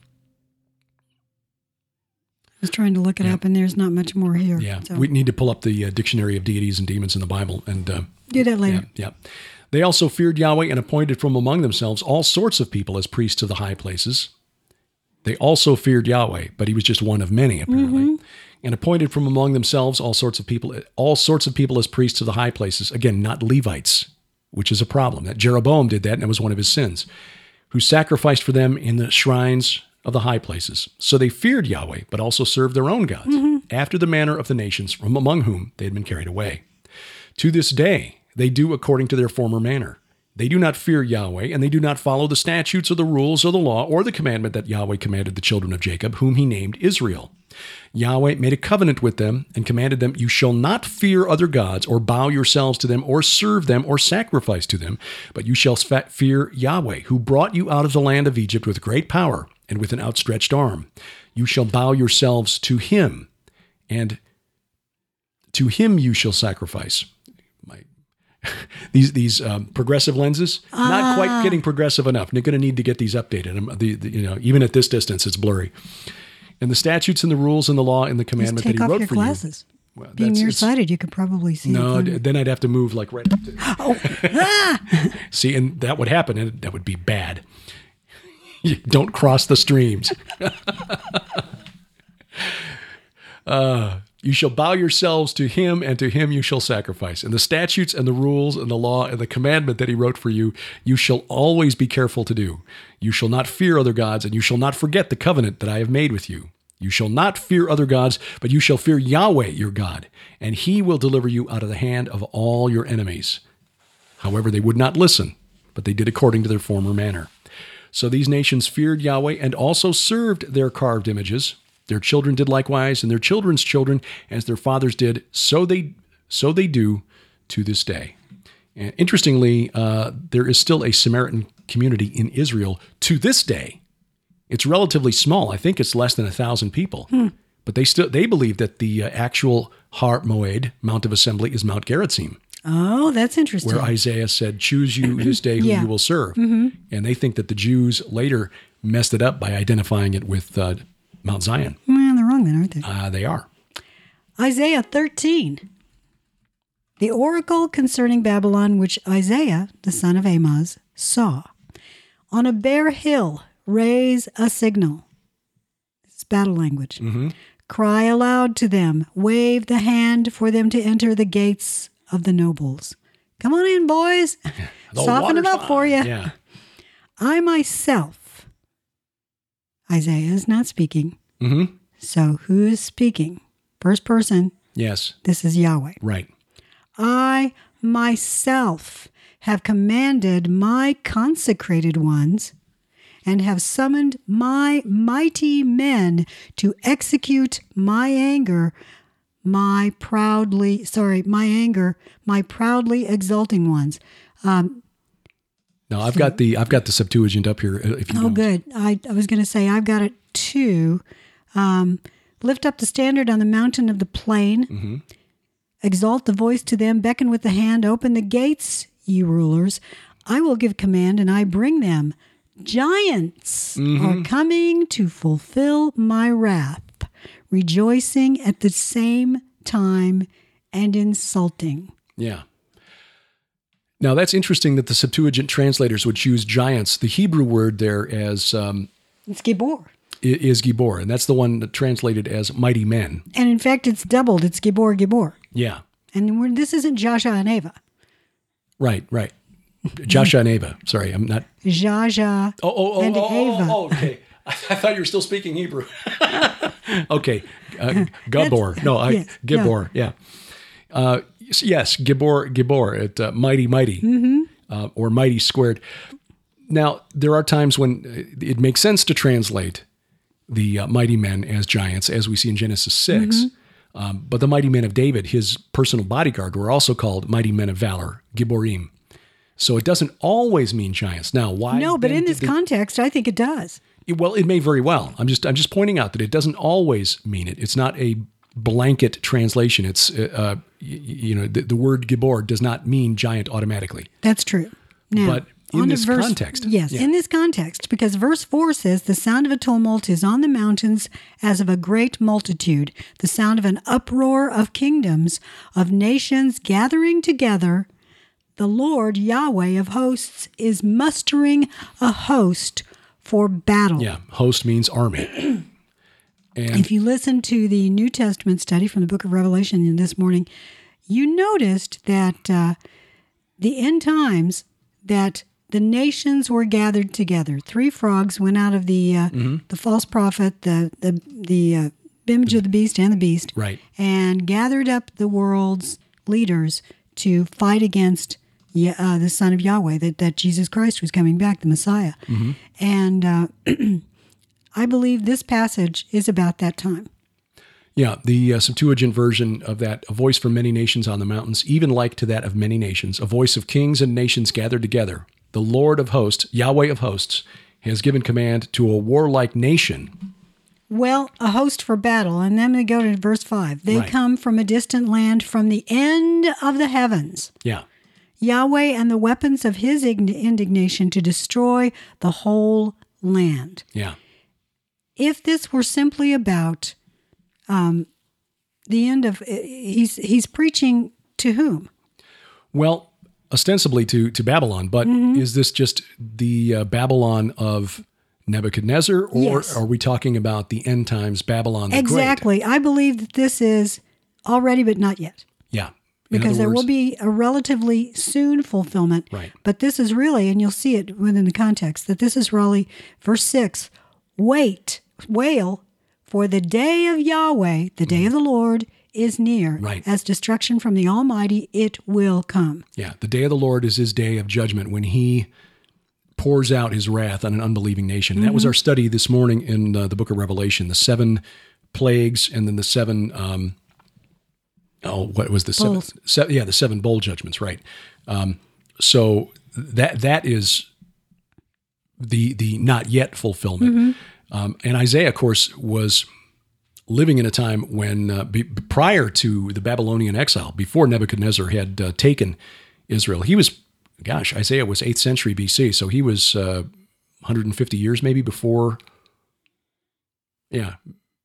I was trying to look it up, and there's not much more here. Yeah, so we need to pull up the dictionary of deities and demons in the Bible. And do that later. Yeah. They also feared Yahweh and appointed from among themselves all sorts of people as priests of the high places. They also feared Yahweh, but he was just one of many, apparently. And appointed from among themselves all sorts of people as priests of the high places. Again, not Levites, which is a problem. That Jeroboam did that, and it was one of his sins, who sacrificed for them in the shrines of the high places. So they feared Yahweh, but also served their own gods, after the manner of the nations from among whom they had been carried away. To this day, they do according to their former manner. They do not fear Yahweh, and they do not follow the statutes or the rules or the law or the commandment that Yahweh commanded the children of Jacob, whom he named Israel. Yahweh made a covenant with them and commanded them, you shall not fear other gods or bow yourselves to them or serve them or sacrifice to them, but you shall fear Yahweh, who brought you out of the land of Egypt with great power and with an outstretched arm. You shall bow yourselves to him and to him you shall sacrifice. These progressive lenses, not quite getting progressive enough. They're going to need to get these updated. Even at this distance, it's blurry. And the statutes and the rules and the law and the commandment that he wrote for you. Take off your glasses. Well, being nearsighted, you could probably see. No, then I'd have to move like right up to. See, and that would happen, and that would be bad. You don't cross the streams. You shall bow yourselves to him, and to him you shall sacrifice. And the statutes and the rules and the law and the commandment that he wrote for you, you shall always be careful to do. You shall not fear other gods, and you shall not forget the covenant that I have made with you. You shall not fear other gods, but you shall fear Yahweh your God, and he will deliver you out of the hand of all your enemies. However, they would not listen, but they did according to their former manner. So these nations feared Yahweh and also served their carved images. Their children did likewise, and their children's children, as their fathers did, so they do to this day. And interestingly, there is still a Samaritan community in Israel to this day. It's relatively small. I think it's less than 1,000 people. But they believe that the actual Har Moed, Mount of Assembly, is Mount Gerizim. Oh, that's interesting. Where Isaiah said, choose you this day who you will serve. Mm-hmm. And they think that the Jews later messed it up by identifying it with Mount Zion. Well, they're wrong then, aren't they? They are. Isaiah 13. The oracle concerning Babylon, which Isaiah, the son of Amoz, saw. On a bare hill, raise a signal. It's battle language. Mm-hmm. Cry aloud to them. Wave the hand for them to enter the gates of the nobles. Come on in, boys. Soften them up for you. Yeah. I myself, Isaiah is not speaking. Mm-hmm. So who is speaking? First person. Yes. This is Yahweh. Right. I myself have commanded my consecrated ones and have summoned my mighty men to execute my my proudly exulting ones. No, I've got the Septuagint up here. If you don't. Good. I was going to say I've got it too. Lift up the standard on the mountain of the plain. Mm-hmm. Exalt the voice to them. Beckon with the hand. Open the gates, ye rulers. I will give command, and I bring them. Giants are coming to fulfill my wrath, rejoicing at the same time and insulting. Yeah. Now, that's interesting that the Septuagint translators would choose giants. The Hebrew word there as... it's Gibor. Is Gibor, and that's the one that translated as mighty men. And in fact, it's doubled. It's Gibor. Yeah. And this isn't Joshua and Ava. Right. Joshua and Ava. Sorry, I'm not... Jaja and Ava. Oh, okay. I thought you were still speaking Hebrew. Okay. Gabor. Gibor. Yeah. Yes, Gibor. Mighty. Or mighty squared. Now, there are times when it makes sense to translate the mighty men as giants, as we see in Genesis 6. But the mighty men of David, his personal bodyguard, were also called mighty men of valor, Giborim. So it doesn't always mean giants. Now, why? No, but in this context, I think it does. Well, it may very well. I'm just pointing out that it doesn't always mean it. It's not a blanket translation. It's the word Gibor does not mean giant automatically. That's true. Now, but in this context. Yes, in this context, because verse 4 says, the sound of a tumult is on the mountains as of a great multitude, the sound of an uproar of kingdoms, of nations gathering together. The Lord, Yahweh of hosts, is mustering a host for battle. Yeah, host means army. And if you listen to the New Testament study from the book of Revelation this morning, you noticed that the end times, that the nations were gathered together. 3 frogs went out of the false prophet, the image of the beast and the beast, right, and gathered up the world's leaders to fight against the Son of Yahweh, that Jesus Christ was coming back, the Messiah. Mm-hmm. And I believe this passage is about that time. Yeah, the Septuagint version of that, a voice from many nations on the mountains, even like to that of many nations, a voice of kings and nations gathered together. The Lord of hosts, Yahweh of hosts, has given command to a warlike nation. Well, a host for battle. And then they go to verse 5. They Right. come from a distant land, from the end of the heavens. Yeah. Yahweh and the weapons of his indignation to destroy the whole land. Yeah. If this were simply about the end of, he's preaching to whom? Well, ostensibly to Babylon, but Mm-hmm. is this just the Babylon of Nebuchadnezzar, or Yes. are we talking about the end times Babylon the Great? Exactly. I believe that this is already, but not yet. Yeah. In Because other there will words, be a relatively soon fulfillment. Right. But this is really, and you'll see it within the context, that this is really, verse 6, wail, for the day of Yahweh, the day of the Lord, is near. Right. As destruction from the Almighty, it will come. Yeah, the day of the Lord is his day of judgment when he pours out his wrath on an unbelieving nation. And that was our study this morning in the book of Revelation, the 7 plagues and then the 7, what was the 7? Bowls. The 7 bowl judgments, right. So that is the not yet fulfillment. And Isaiah, of course, was living in a time when, prior to the Babylonian exile, before Nebuchadnezzar had taken Israel, he was, Isaiah was 8th century BC, so he was 150 years maybe before, about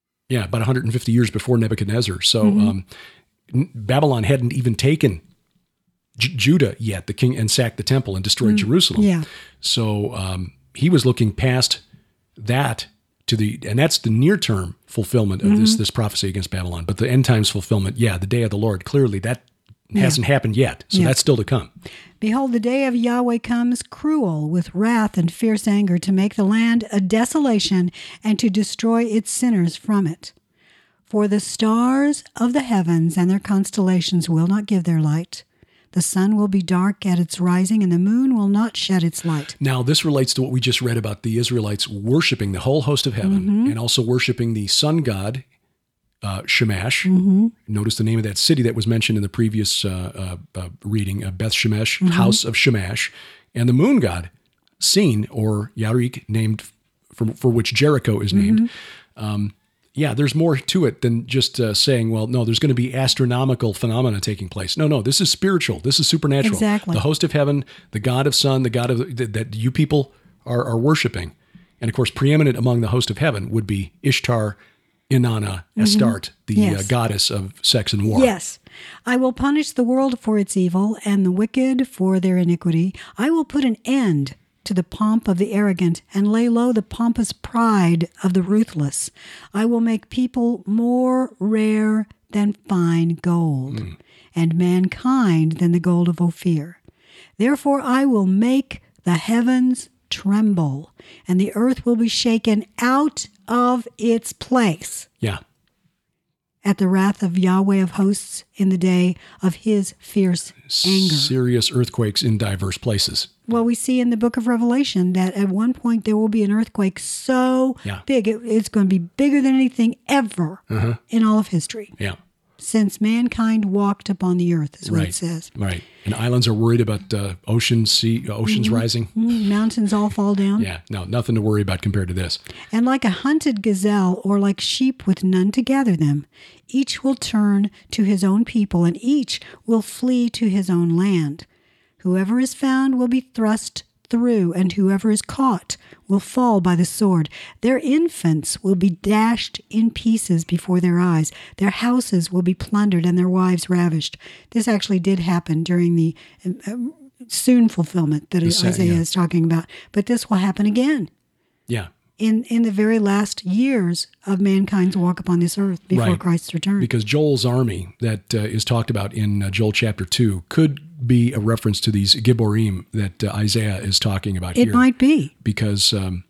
150 years before Nebuchadnezzar. So Babylon hadn't even taken Judah yet, the king, and sacked the temple and destroyed Jerusalem. Yeah. So he was looking past that and that's the near-term fulfillment of this prophecy against Babylon. But the end times fulfillment, the day of the Lord, clearly that hasn't happened yet. So that's still to come. Behold, the day of Yahweh comes cruel with wrath and fierce anger to make the land a desolation and to destroy its sinners from it. For the stars of the heavens and their constellations will not give their light. The sun will be dark at its rising, and the moon will not shed its light. Now, this relates to what we just read about the Israelites worshiping the whole host of heaven and also worshiping the sun god, Shamash. Notice the name of that city that was mentioned in the previous reading, Beth Shemesh, house of Shamash, and the moon god, Sin, or Yarik, named for which Jericho is named. There's more to it than just saying, well, no, there's going to be astronomical phenomena taking place. No, this is spiritual. This is supernatural. Exactly. The host of heaven, the God of sun, the God of that you people are worshiping. And of course, preeminent among the host of heaven would be Ishtar, Inanna, Astarte, the goddess of sex and war. Yes. I will punish the world for its evil and the wicked for their iniquity. I will put an end to the pomp of the arrogant and lay low the pompous pride of the ruthless. I will make people more rare than fine gold, and mankind than the gold of Ophir. Therefore I will make the heavens tremble, and the earth will be shaken out of its place Yeah. at the wrath of Yahweh of hosts in the day of his fierce anger. Serious earthquakes in diverse places. Well, we see in the book of Revelation that at one point there will be an earthquake so big, it's going to be bigger than anything ever in all of history. Yeah. Since mankind walked upon the earth, is what it says. Right. And islands are worried about oceans rising. Mountains all fall down. Yeah. No, nothing to worry about compared to this. And like a hunted gazelle, or like sheep with none to gather them, each will turn to his own people, and each will flee to his own land. Whoever is found will be thrust through, and whoever is caught will fall by the sword. Their infants will be dashed in pieces before their eyes. Their houses will be plundered and their wives ravished. This actually did happen during the soon fulfillment that Isaiah is talking about. But this will happen again. Yeah. In the very last years of mankind's walk upon this earth before Christ's return. Because Joel's army that is talked about in Joel chapter 2 could be a reference to these Gibborim that Isaiah is talking about here. It might be. Because, it's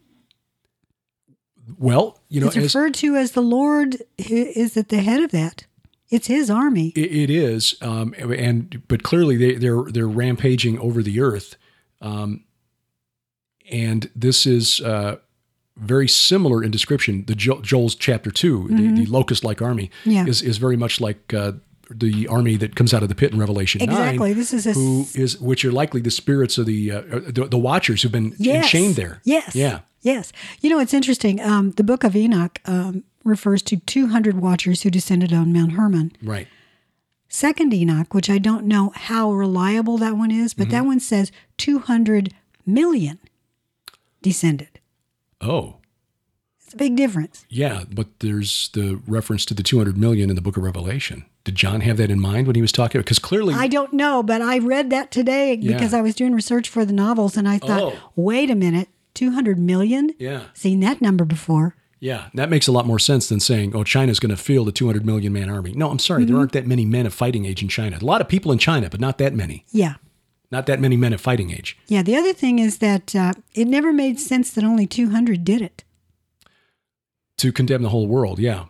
referred to as the Lord is at the head of that. It's his army. It is, but clearly they're rampaging over the earth, and this is very similar in description. The Joel's chapter 2, the locust-like army, is very much like the army that comes out of the pit in Revelation 9. Exactly. This is which are likely the spirits of the Watchers who've been chained there. Yes. Yeah. Yes. You know, it's interesting. The book of Enoch refers to 200 watchers who descended on Mount Hermon. Right. Second Enoch, which I don't know how reliable that one is, but that one says 200 million descended. Oh. It's a big difference. Yeah, but there's the reference to the 200 million in the book of Revelation. Did John have that in mind when he was talking? Because clearly... I don't know, but I read that today because I was doing research for the novels, and I thought, wait a minute, 200 million? Yeah. Seen that number before. Yeah, that makes a lot more sense than saying, China's going to field a 200 million man army. No, I'm sorry, there aren't that many men of fighting age in China. A lot of people in China, but not that many. Yeah. Not that many men of fighting age. Yeah, the other thing is that it never made sense that only 200 did it. To condemn the whole world, yeah.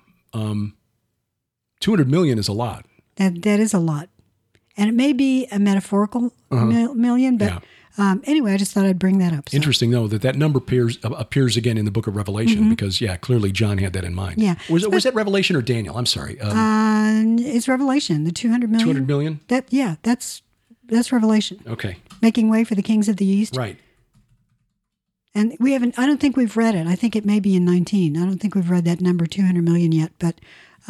200 million is a lot. That is a lot. And it may be a metaphorical million, but anyway, I just thought I'd bring that up. So. Interesting, though, that number appears again in the book of Revelation because, clearly John had that in mind. Yeah. Was that Revelation or Daniel? I'm sorry. It's Revelation, the 200 million. 200 million? That's Revelation. Okay. Making way for the kings of the East. Right. And I don't think we've read it. I think it may be in 19. I don't think we've read that number 200 million yet, but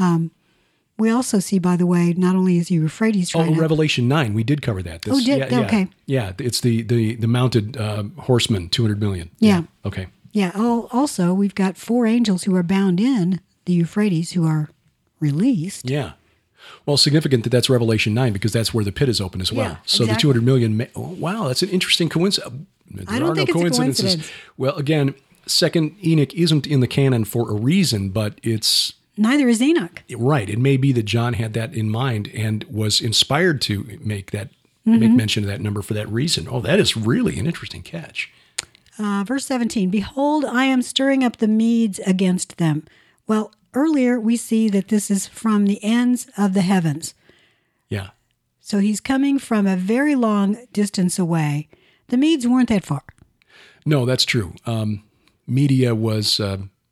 we also see, by the way, not only is the Euphrates dried up. Revelation 9. We did cover that. Okay. Yeah, it's the mounted horsemen, 200 million. Yeah. Okay. Yeah. Also, we've got 4 angels who are bound in the Euphrates who are released. Yeah. Well, significant that's Revelation 9 because that's where the pit is open as well. Yeah, so exactly. the 200 million, wow, that's an interesting coincidence. I don't think it's a coincidence. Well, again, Second Enoch isn't in the canon for a reason, but it's... Neither is Enoch. Right. It may be that John had that in mind and was inspired to make mention of that number for that reason. Oh, that is really an interesting catch. Verse 17, behold, I am stirring up the Medes against them. Well, earlier we see that this is from the ends of the heavens. Yeah. So he's coming from a very long distance away. The Medes weren't that far. No, that's true. Media was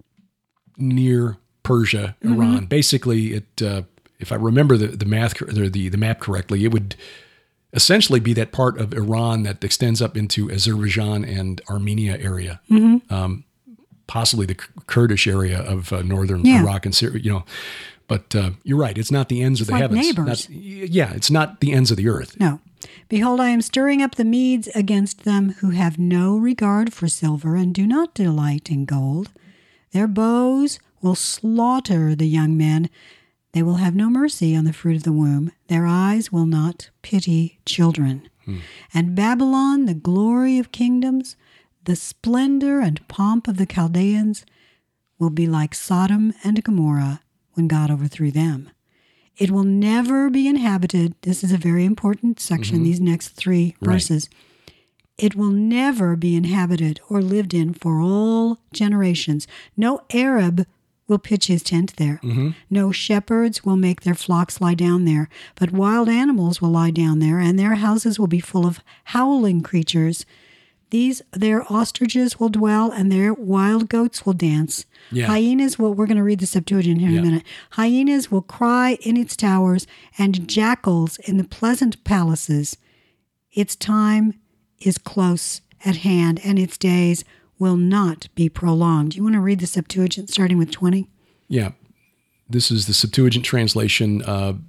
near Persia, Iran. Basically, it if I remember the math or the map correctly, it would essentially be that part of Iran that extends up into Azerbaijan and Armenia area, possibly the Kurdish area of northern Iraq and Syria. But you're right; it's not the ends of the heavens. Neighbors. It's not the ends of the earth. No. Behold, I am stirring up the Medes against them who have no regard for silver and do not delight in gold. Their bows will slaughter the young men. They will have no mercy on the fruit of the womb. Their eyes will not pity children. And Babylon, the glory of kingdoms, the splendor and pomp of the Chaldeans, will be like Sodom and Gomorrah when God overthrew them. It will never be inhabited. This is a very important section, these next 3 verses. Right. It will never be inhabited or lived in for all generations. No Arab will pitch his tent there. No shepherds will make their flocks lie down there, but wild animals will lie down there, and their houses will be full of howling creatures. Their ostriches will dwell, and their wild goats will dance. Yeah. Hyenas we're going to read the Septuagint here in a minute. Hyenas will cry in its towers, and jackals in the pleasant palaces. Its time is close at hand, and its days will not be prolonged. You want to read the Septuagint starting with 20? Yeah. This is the Septuagint translation,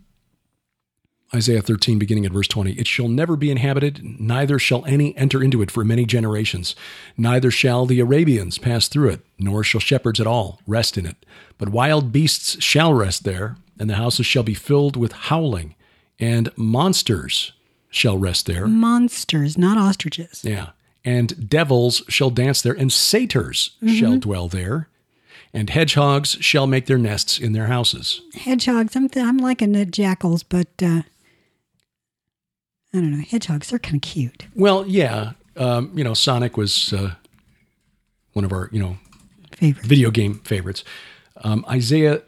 Isaiah 13, beginning at verse 20. It shall never be inhabited, neither shall any enter into it for many generations. Neither shall the Arabians pass through it, nor shall shepherds at all rest in it. But wild beasts shall rest there, and the houses shall be filled with howling, and monsters shall rest there. Monsters, not ostriches. Yeah. And devils shall dance there, and satyrs shall dwell there, and hedgehogs shall make their nests in their houses. Hedgehogs, I'm liking the jackals, but I don't know. Hedgehogs, they're kind of cute. Well, yeah. Sonic was one of our, favorites. Video game favorites. Isaiah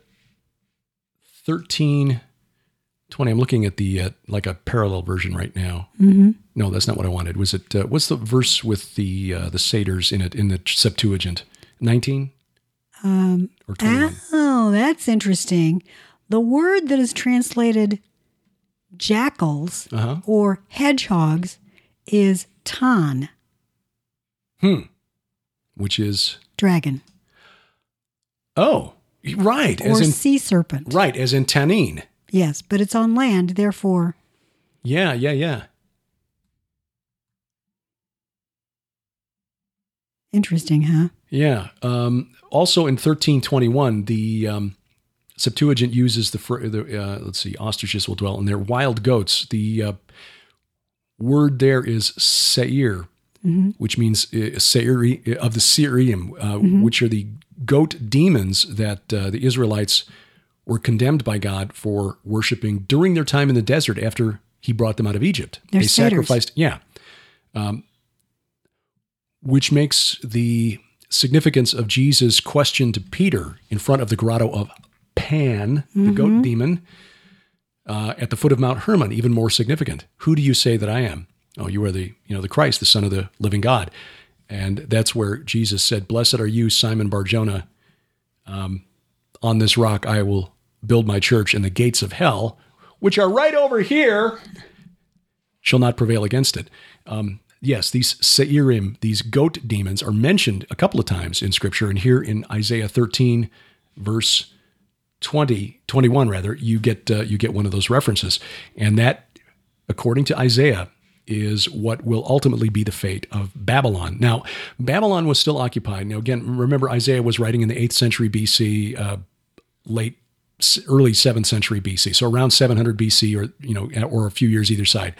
13, 20. I'm looking at the like a parallel version right now. No, that's not what I wanted. Was it? What's the verse with the satyrs in it in the Septuagint? 19 or 21? Oh, that's interesting. The word that is translated jackals or hedgehogs is tan. which is Dragon. oh, right, Or sea serpent. right, as in Tannin. Yes, but it's on land, therefore. Yeah. Interesting, huh? Yeah. Also in 1321, the Septuagint uses let's see, ostriches will dwell in their wild goats. The word there is seir, which means seiri of the Syrian, which are the goat demons that the Israelites were condemned by God for worshiping during their time in the desert after he brought them out of Egypt. They're They sacrificed, which makes the significance of Jesus' question to Peter in front of the grotto of Pan, the goat demon, at the foot of Mount Hermon, even more significant. Who do you say that I am? Oh, you are the Christ, the Son of the living God. And that's where Jesus said, "Blessed are you, Simon Bar-Jonah. On this rock I will build my church, and the gates of hell, which are right over here, shall not prevail against it." Yes, these Seirim, these goat demons, are mentioned a couple of times in Scripture. And here in Isaiah 13, verse 21 rather, you get one of those references. And that, according to Isaiah, is what will ultimately be the fate of Babylon. Now, Babylon was still occupied. Now, again, remember, Isaiah was writing in the 8th century BC, early 7th century BC, so around 700 BC, or a few years either side.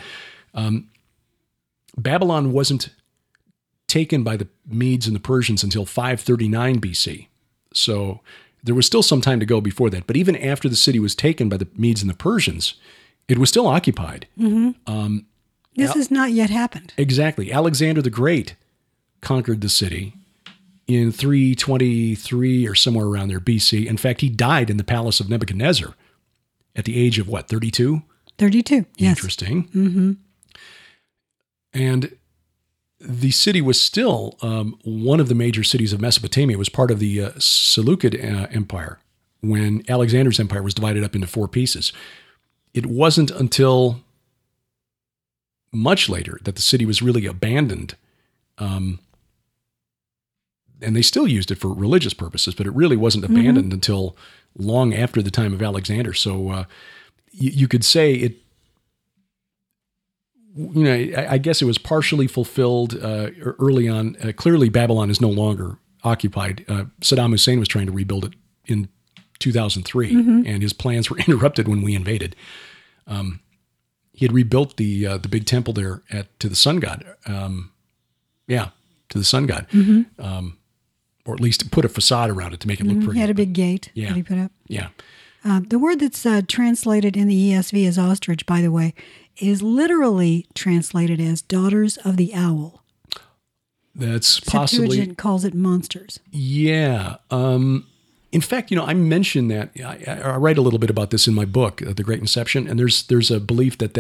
Babylon wasn't taken by the Medes and the Persians until 539 BC. So there was still some time to go before that. But even after the city was taken by the Medes and the Persians, it was still occupied. This has not yet happened. Exactly. Alexander the Great conquered the city in 323 or somewhere around there BC. In fact, he died in the palace of Nebuchadnezzar at the age of 32? 32, yes. Interesting. And the city was still one of the major cities of Mesopotamia. It was part of the Seleucid Empire when Alexander's empire was divided up into 4 pieces. It wasn't until much later that the city was really abandoned. And they still used it for religious purposes, but it really wasn't abandoned until long after the time of Alexander. So you could say it, I guess it was partially fulfilled early on. Clearly, Babylon is no longer occupied. Saddam Hussein was trying to rebuild it in 2003, and his plans were interrupted when we invaded. He had rebuilt the big temple there to the sun god. To the sun god. Or at least put a facade around it to make it look pretty. He had a big gate that he put up. Yeah. The word that's translated in the ESV as ostrich, by the way, is literally translated as daughters of the owl. That's possibly... Septuagint calls it monsters. Yeah. In fact, I mentioned that. I write a little bit about this in my book, The Great Inception, and there's a belief that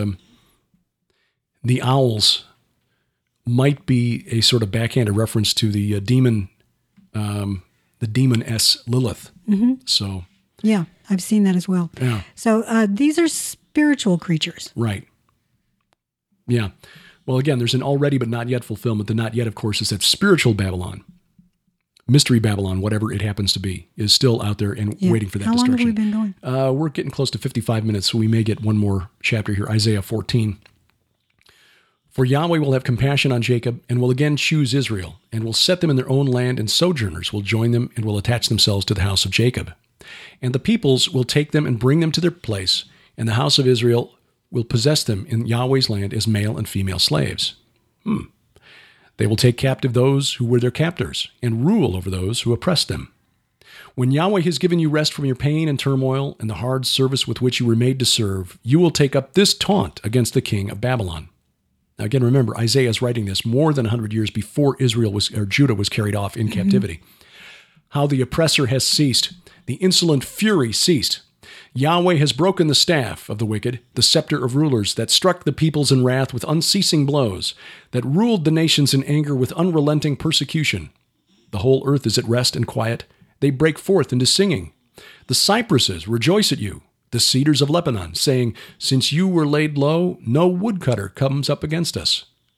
the owls might be a sort of backhanded reference to the demon, the demoness Lilith. So... Yeah, I've seen that as well. Yeah. So these are spiritual creatures. Right. Yeah. Well, again, there's an already but not yet fulfillment. The not yet, of course, is that spiritual Babylon, mystery Babylon, whatever it happens to be, is still out there and waiting for that destruction. How long have we been going? We're getting close to 55 minutes, so we may get one more chapter here, Isaiah 14. For Yahweh will have compassion on Jacob and will again choose Israel and will set them in their own land, and sojourners will join them and will attach themselves to the house of Jacob. And the peoples will take them and bring them to their place, and the house of Israel will possess them in Yahweh's land as male and female slaves. They will take captive those who were their captors and rule over those who oppressed them. When Yahweh has given you rest from your pain and turmoil and the hard service with which you were made to serve, you will take up this taunt against the king of Babylon. Now again, remember, Isaiah is writing this more than 100 years before Judah was carried off in captivity. How the oppressor has ceased. The insolent fury ceased. Yahweh has broken the staff of the wicked, the scepter of rulers that struck the peoples in wrath with unceasing blows, that ruled the nations in anger with unrelenting persecution. The whole earth is at rest and quiet. They break forth into singing. The cypresses rejoice at you, the cedars of Lebanon, saying, since you were laid low, no woodcutter comes up against us.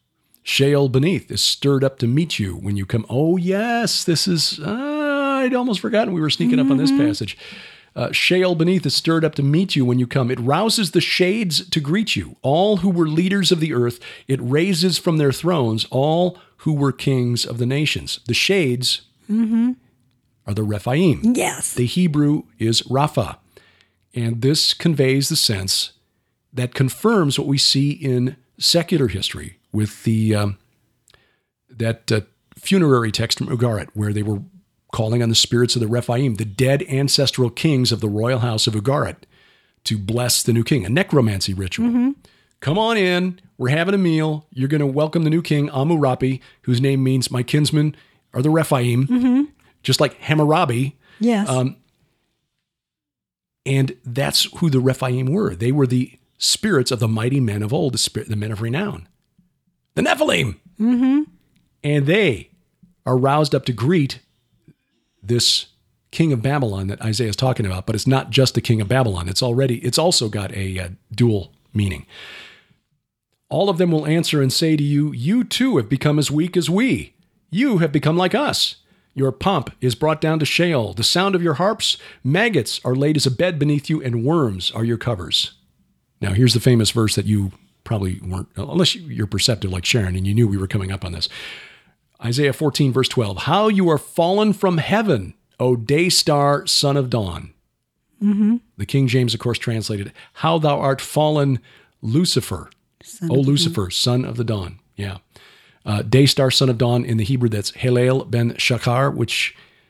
Sheol beneath is stirred up to meet you when you come. Oh, yes, this is, I'd almost forgotten we were sneaking up on this passage. Sheol beneath is stirred up to meet you when you come. It rouses the shades to greet you. All who were leaders of the earth, it raises from their thrones all who were kings of the nations. The shades are the Rephaim. Yes. The Hebrew is Rapha. And this conveys the sense that confirms what we see in secular history with the funerary text from Ugarit, where they were calling on the spirits of the Rephaim, the dead ancestral kings of the royal house of Ugarit, to bless the new king, a necromancy ritual. Come on in. We're having a meal. You're going to welcome the new king, Amurapi, whose name means my kinsmen are the Rephaim, just like Hammurabi. Yes. And that's who the Rephaim were. They were the spirits of the mighty men of old, the men of renown, the Nephilim. And they are roused up to greet this king of Babylon that Isaiah is talking about. But it's not just the king of Babylon. It's also got a dual meaning. All of them will answer and say to you, you too have become as weak as we. You have become like us. Your pomp is brought down to Sheol. The sound of your harps, maggots are laid as a bed beneath you, and worms are your covers. Now, here's the famous verse that you probably weren't, unless you're perceptive like Sharon and you knew we were coming up on this. Isaiah 14, verse 12. How you are fallen from heaven, O day star, son of dawn. The King James, of course, translated, how thou art fallen, Lucifer. O Lucifer, son of the dawn. Yeah. Day star, son of dawn. In the Hebrew, that's Halel ben Shachar, which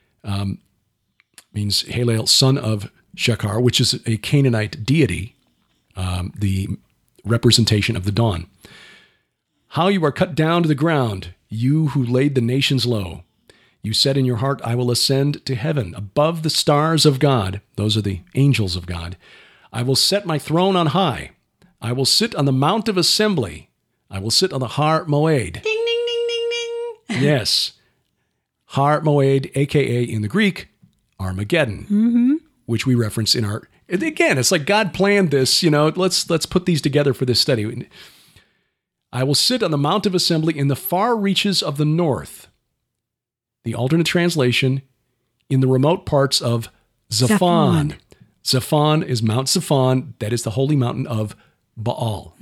means Halel, son of Shachar, which is a Canaanite deity, the representation of the dawn. How you are cut down to the ground, you who laid the nations low. You said in your heart, I will ascend to heaven, above the stars of God. Those are the angels of God. I will set my throne on high. I will sit on the mount of assembly. I will sit on the Har Moed. Ding, ding, ding, ding, ding. Yes. Har Moed, a.k.a. in the Greek, Armageddon, which we reference in our... Again, it's like God planned this, let's put these together for this study. I will sit on the mount of assembly in the far reaches of the north. The alternate translation, in the remote parts of Zaphon. Zaphon is Mount Zaphon. That is the holy mountain of Baal,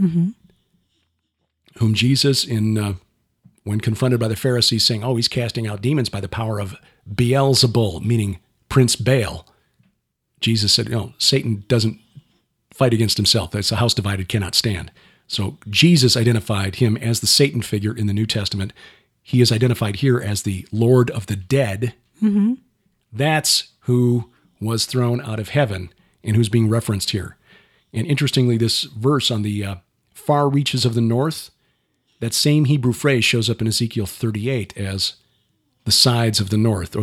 whom Jesus, when confronted by the Pharisees, saying, he's casting out demons by the power of Beelzebul, meaning Prince Baal. Jesus said, Satan doesn't fight against himself. That's a house divided cannot stand. So Jesus identified him as the Satan figure in the New Testament. He is identified here as the Lord of the dead. That's who was thrown out of heaven and who's being referenced here. And interestingly, this verse on the far reaches of the north, that same Hebrew phrase shows up in Ezekiel 38 as the sides of the north, or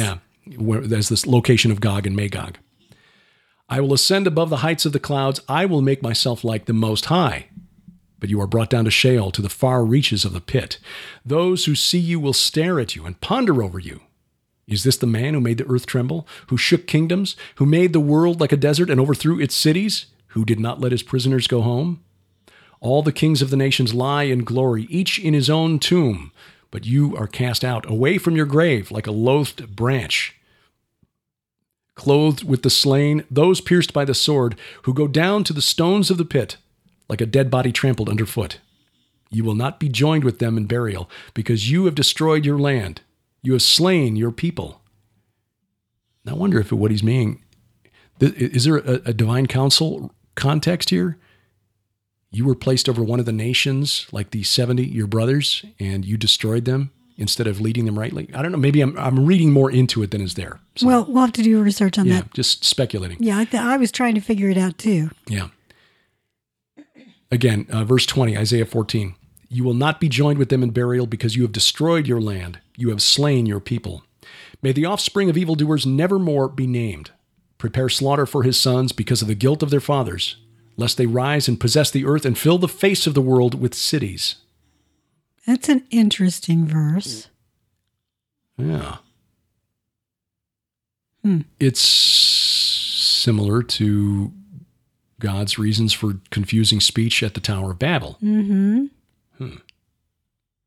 as this location of Gog and Magog. I will ascend above the heights of the clouds. I will make myself like the Most High. But you are brought down to Sheol, to the far reaches of the pit. Those who see you will stare at you and ponder over you. Is this the man who made the earth tremble, who shook kingdoms, who made the world like a desert and overthrew its cities, who did not let his prisoners go home? All the kings of the nations lie in glory, each in his own tomb, but you are cast out, away from your grave like a loathed branch. Clothed with the slain, those pierced by the sword, who go down to the stones of the pit, like a dead body trampled underfoot. You will not be joined with them in burial, because you have destroyed your land. You have slain your people. Now, I wonder if what he's meaning, is there a divine council context here? You were placed over one of the nations, like the 70, your brothers, and you destroyed them instead of leading them rightly. I don't know. Maybe I'm reading more into it than is there. So, well, we'll have to do research on that. Yeah, just speculating. Yeah, I was trying to figure it out too. Yeah. Again, verse 20, Isaiah 14. You will not be joined with them in burial because you have destroyed your land. You have slain your people. May the offspring of evildoers never more be named. Prepare slaughter for his sons because of the guilt of their fathers, lest they rise and possess the earth and fill the face of the world with cities. That's an interesting verse. Yeah. It's similar to God's reasons for confusing speech at the Tower of Babel.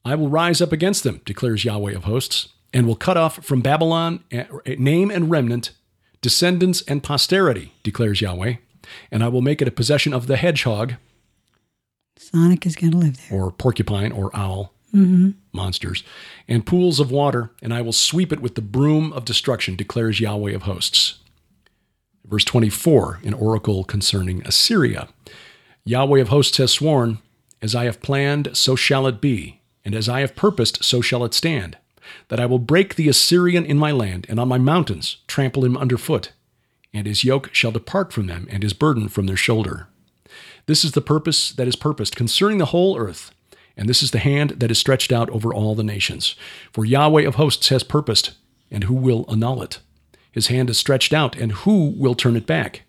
I will rise up against them, declares Yahweh of hosts, and will cut off from Babylon name and remnant, descendants and posterity, declares Yahweh. And I will make it a possession of the hedgehog. Sonic is going to live there. Or porcupine or owl. Monsters. And pools of water, and I will sweep it with the broom of destruction, declares Yahweh of hosts. Verse 24, an oracle concerning Assyria. Yahweh of hosts has sworn, as I have planned, so shall it be, and as I have purposed, so shall it stand, that I will break the Assyrian in my land, and on my mountains trample him underfoot, and his yoke shall depart from them, and his burden from their shoulder. This is the purpose that is purposed concerning the whole earth, and this is the hand that is stretched out over all the nations. For Yahweh of hosts has purposed, and who will annul it? His hand is stretched out, and who will turn it back?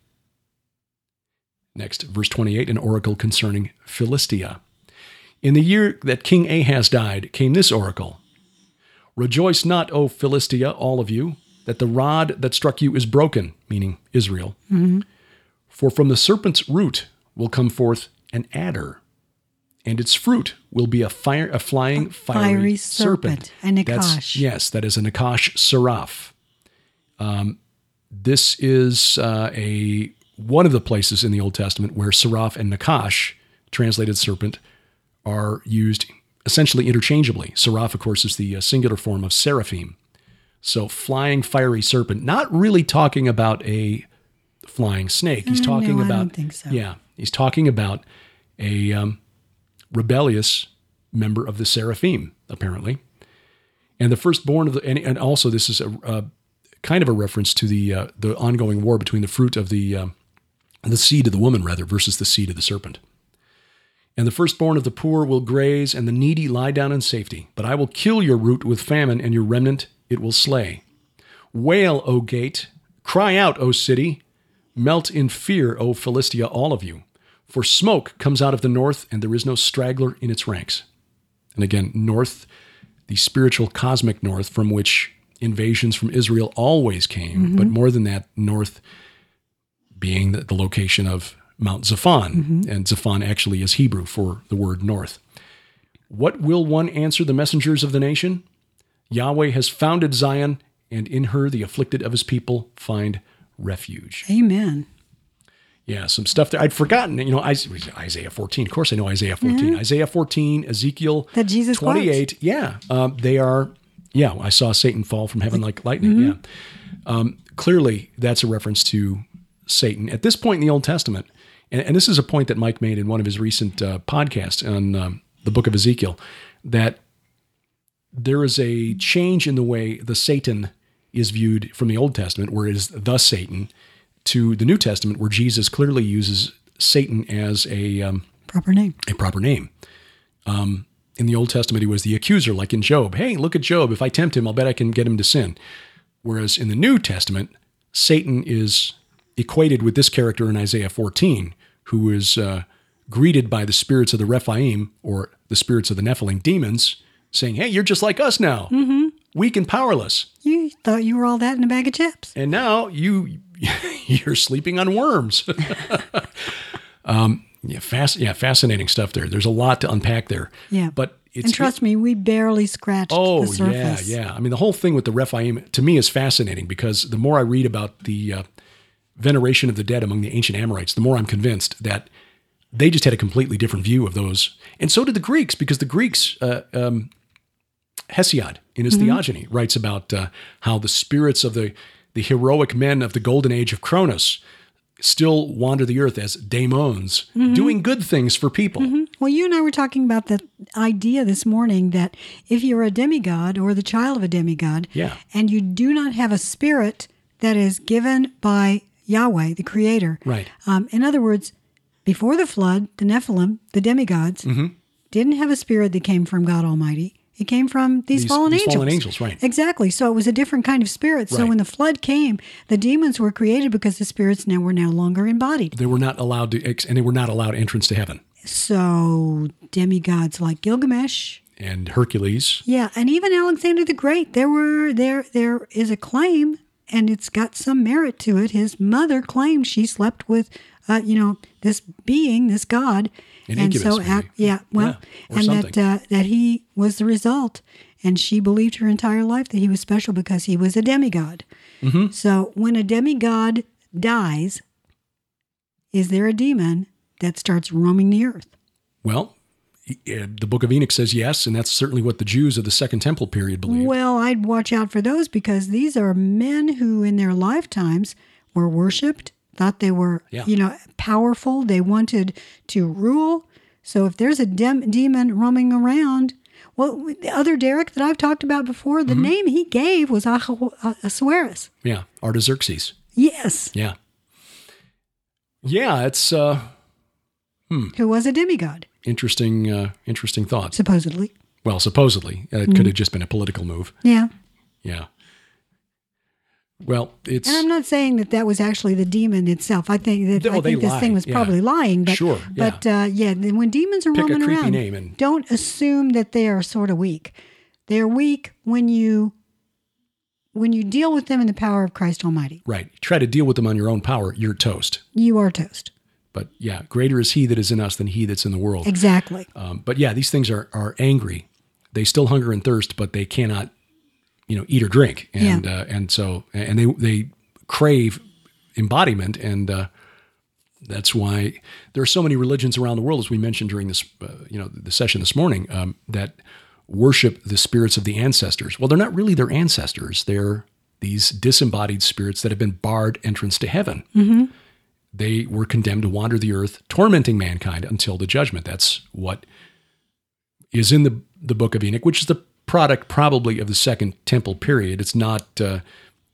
Next, verse 28, an oracle concerning Philistia. In the year that King Ahaz died, came this oracle. Rejoice not, O Philistia, all of you, that the rod that struck you is broken, meaning Israel. For from the serpent's root will come forth an adder, and its fruit will be a flying fiery serpent. A Nakash. That is a Nakash Seraph. This is one of the places in the Old Testament where Seraph and Nakash, translated serpent, are used essentially interchangeably. Seraph, of course, is the singular form of seraphim. So flying fiery serpent, not really talking about a flying snake. He's talking about, I don't think so. Yeah, he's talking about a rebellious member of the seraphim, apparently. And the firstborn of the, and also this is a kind of a reference to the ongoing war between the fruit of the seed of the woman, rather, versus the seed of the serpent. And the firstborn of the poor will graze, and the needy lie down in safety. But I will kill your root with famine, and your remnant it will slay. Wail, O gate! Cry out, O city! Melt in fear, O Philistia, all of you. For smoke comes out of the north, and there is no straggler in its ranks. And again, north, the spiritual cosmic north, from which invasions from Israel always came, but more than that, north being the location of Mount Zaphon, and Zaphon actually is Hebrew for the word north. What will one answer the messengers of the nation? Yahweh has founded Zion, and in her the afflicted of his people find refuge. Amen. Yeah, some stuff there. I'd forgotten, Isaiah 14. Of course I know Isaiah 14. Isaiah 14, Ezekiel that Jesus 28. Quotes. Yeah, they are, I saw Satan fall from heaven like lightning. Yeah. Clearly, that's a reference to Satan. At this point in the Old Testament, and this is a point that Mike made in one of his recent podcasts on the book of Ezekiel, that there is a change in the way the Satan is viewed from the Old Testament, where it is the Satan, to the New Testament, where Jesus clearly uses Satan as a proper name. A proper name. In the Old Testament, he was the accuser, like in Job. Hey, look at Job. If I tempt him, I'll bet I can get him to sin. Whereas in the New Testament, Satan is equated with this character in Isaiah 14, who is greeted by the spirits of the Rephaim, or the spirits of the Nephilim, demons, saying, hey, you're just like us now, weak and powerless. You thought you were all that in a bag of chips. And now you're sleeping on worms. Fascinating stuff there. There's a lot to unpack there. Yeah. But and trust me, we barely scratched the surface. Yeah. I mean, the whole thing with the Rephaim, to me, is fascinating, because the more I read about the veneration of the dead among the ancient Amorites, the more I'm convinced that they just had a completely different view of those. And so did the Greeks, because the Greeks, Hesiod, in his Theogony, writes about how the spirits of the heroic men of the golden age of Kronos still wander the earth as daemons, doing good things for people. Well, you and I were talking about the idea this morning that if you're a demigod or the child of a demigod, and you do not have a spirit that is given by Yahweh, the Creator. Right. In other words, before the flood, the Nephilim, the demigods, didn't have a spirit that came from God Almighty. It came from these fallen angels. Fallen angels, right. Exactly. So it was a different kind of spirit. So when the flood came, the demons were created because the spirits were no longer embodied. They were not allowed to, and they were not allowed entrance to heaven. So demigods like Gilgamesh and Hercules. Yeah, and even Alexander the Great. There is a claim, and it's got some merit to it. His mother claimed she slept with this being, this God. An incubus, maybe. Or and something. that he was the result. And she believed her entire life that he was special because he was a demigod. Mm-hmm. So when a demigod dies, is there a demon that starts roaming the earth? Well, the Book of Enoch says yes, and that's certainly what the Jews of the Second Temple period believed. Well, I'd watch out for those because these are men who in their lifetimes were worshipped, thought they were, powerful. They wanted to rule. So if there's a demon roaming around, well, the other Derek that I've talked about before, the name he gave was Ahasuerus. Yeah, Artaxerxes. Yes. Yeah. Yeah, it's Who was a demigod. interesting thought. Supposedly. Well, supposedly. It could have just been a political move. Yeah. Yeah. Well, it's... And I'm not saying that was actually the demon itself. I think that this thing was probably lying. But, sure. Yeah. But when demons are Pick a roaming creepy around, name and... don't assume that they are sort of weak. They're weak when you deal with them in the power of Christ Almighty. Right. Try to deal with them on your own power. You're toast. You are toast. But yeah, greater is he that is in us than he that's in the world. Exactly. But yeah, these things are angry. They still hunger and thirst, but they cannot, eat or drink. And they crave embodiment. And that's why there are so many religions around the world, as we mentioned during this, the session this morning, that worship the spirits of the ancestors. Well, they're not really their ancestors. They're these disembodied spirits that have been barred entrance to heaven. Mm-hmm. They were condemned to wander the earth, tormenting mankind until the judgment. That's what is in the Book of Enoch, which is the product probably of the Second Temple period. It's probably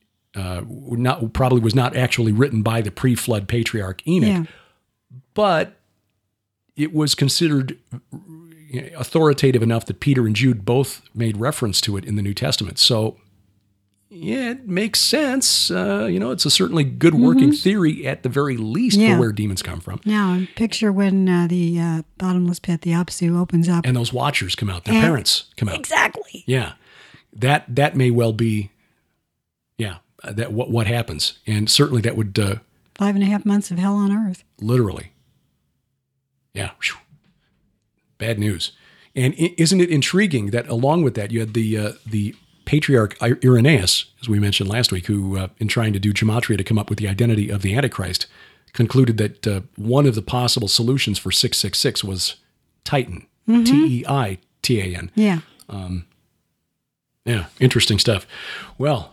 was not actually written by the pre-flood patriarch Enoch, but it was considered authoritative enough that Peter and Jude both made reference to it in the New Testament. So, yeah, it makes sense. It's a certainly good working theory at the very least for where demons come from. Now, picture when the bottomless pit, the Apsu, opens up. And those watchers come out. Their parents come out. Exactly. Yeah. That may well be, that what happens. And certainly that would... 5.5 months of hell on earth. Literally. Yeah. Whew. Bad news. And isn't it intriguing that along with that, you had the Patriarch Irenaeus, as we mentioned last week, who, in trying to do gematria to come up with the identity of the Antichrist, concluded that one of the possible solutions for 666 was Titan, T-E-I-T-A-N. Yeah. Interesting stuff. Well,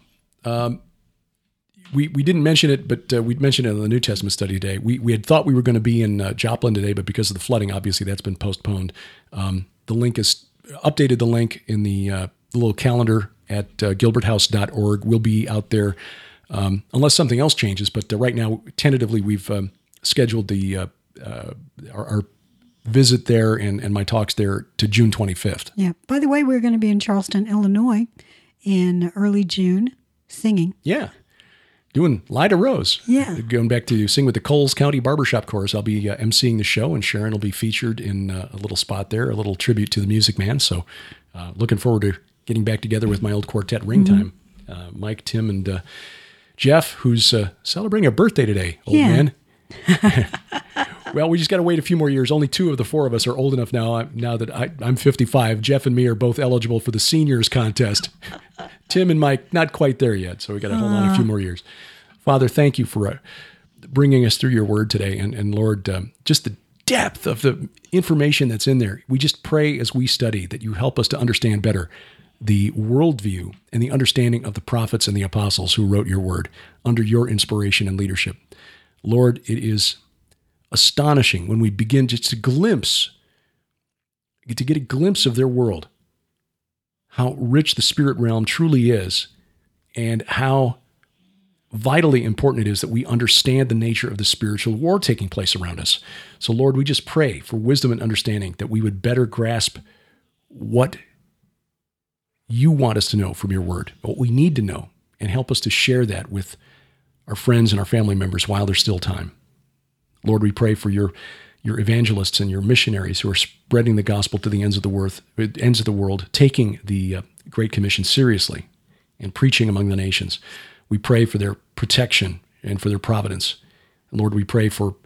we didn't mention it, but we'd mentioned it in the New Testament study today. We had thought we were going to be in Joplin today, but because of the flooding, obviously that's been postponed. The link is updated. The link in the little calendar at gilberthouse.org will be out there unless something else changes. But right now, tentatively, we've scheduled our visit there and my talks there to June 25th. Yeah. By the way, we're going to be in Charleston, Illinois in early June singing. Yeah. Doing Lida Rose. Yeah. Going back to sing with the Coles County Barbershop Chorus. I'll be emceeing the show, and Sharon will be featured in a little spot there, a little tribute to the Music Man. So looking forward to getting back together with my old quartet ring time. Mike, Tim, and Jeff, who's celebrating a birthday today, old man. Well, we just got to wait a few more years. Only 2 of the 4 of us are old enough now that I'm 55. Jeff and me are both eligible for the seniors contest. Tim and Mike, not quite there yet, so we got to hold on a few more years. Father, thank you for bringing us through your word today. And Lord, just the depth of the information that's in there. We just pray as we study that you help us to understand better the worldview and the understanding of the prophets and the apostles who wrote your word under your inspiration and leadership. Lord, it is astonishing when we begin just to get a glimpse of their world, how rich the spirit realm truly is, and how vitally important it is that we understand the nature of the spiritual war taking place around us. So, Lord, we just pray for wisdom and understanding that we would better grasp what you want us to know from your word, what we need to know, and help us to share that with our friends and our family members while there's still time. Lord, we pray for your evangelists and your missionaries who are spreading the gospel to the ends of the world, taking the Great Commission seriously and preaching among the nations. We pray for their protection and for their providence. And Lord, we pray for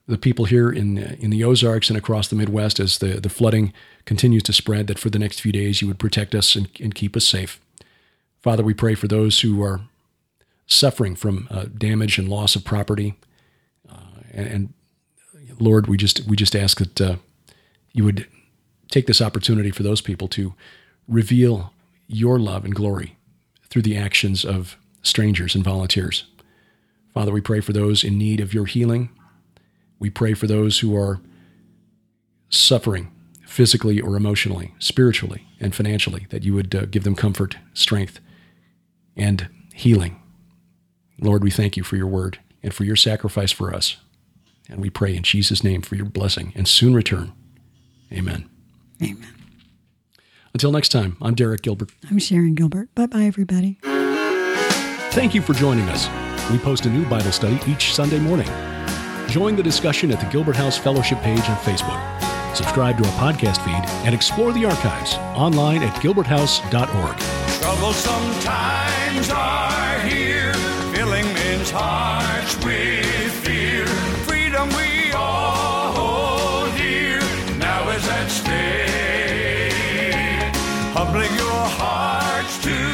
the people here in the Ozarks and across the Midwest as the flooding continues to spread, that for the next few days you would protect us and keep us safe. Father, we pray for those who are suffering from damage and loss of property. And Lord, we just ask that you would take this opportunity for those people to reveal your love and glory through the actions of strangers and volunteers. Father, we pray for those in need of your healing. We pray for those who are suffering physically or emotionally, spiritually and financially, that you would give them comfort, strength, and healing. Lord, we thank you for your word and for your sacrifice for us. And we pray in Jesus' name for your blessing and soon return. Amen. Amen. Until next time, I'm Derek Gilbert. I'm Sharon Gilbert. Bye-bye, everybody. Thank you for joining us. We post a new Bible study each Sunday morning. Join the discussion at the Gilbert House Fellowship page on Facebook. Subscribe to our podcast feed and explore the archives online at gilberthouse.org. Troublesome times are here, filling men's hearts with fear. Freedom we all hold dear, now is at stake. Humbling your hearts to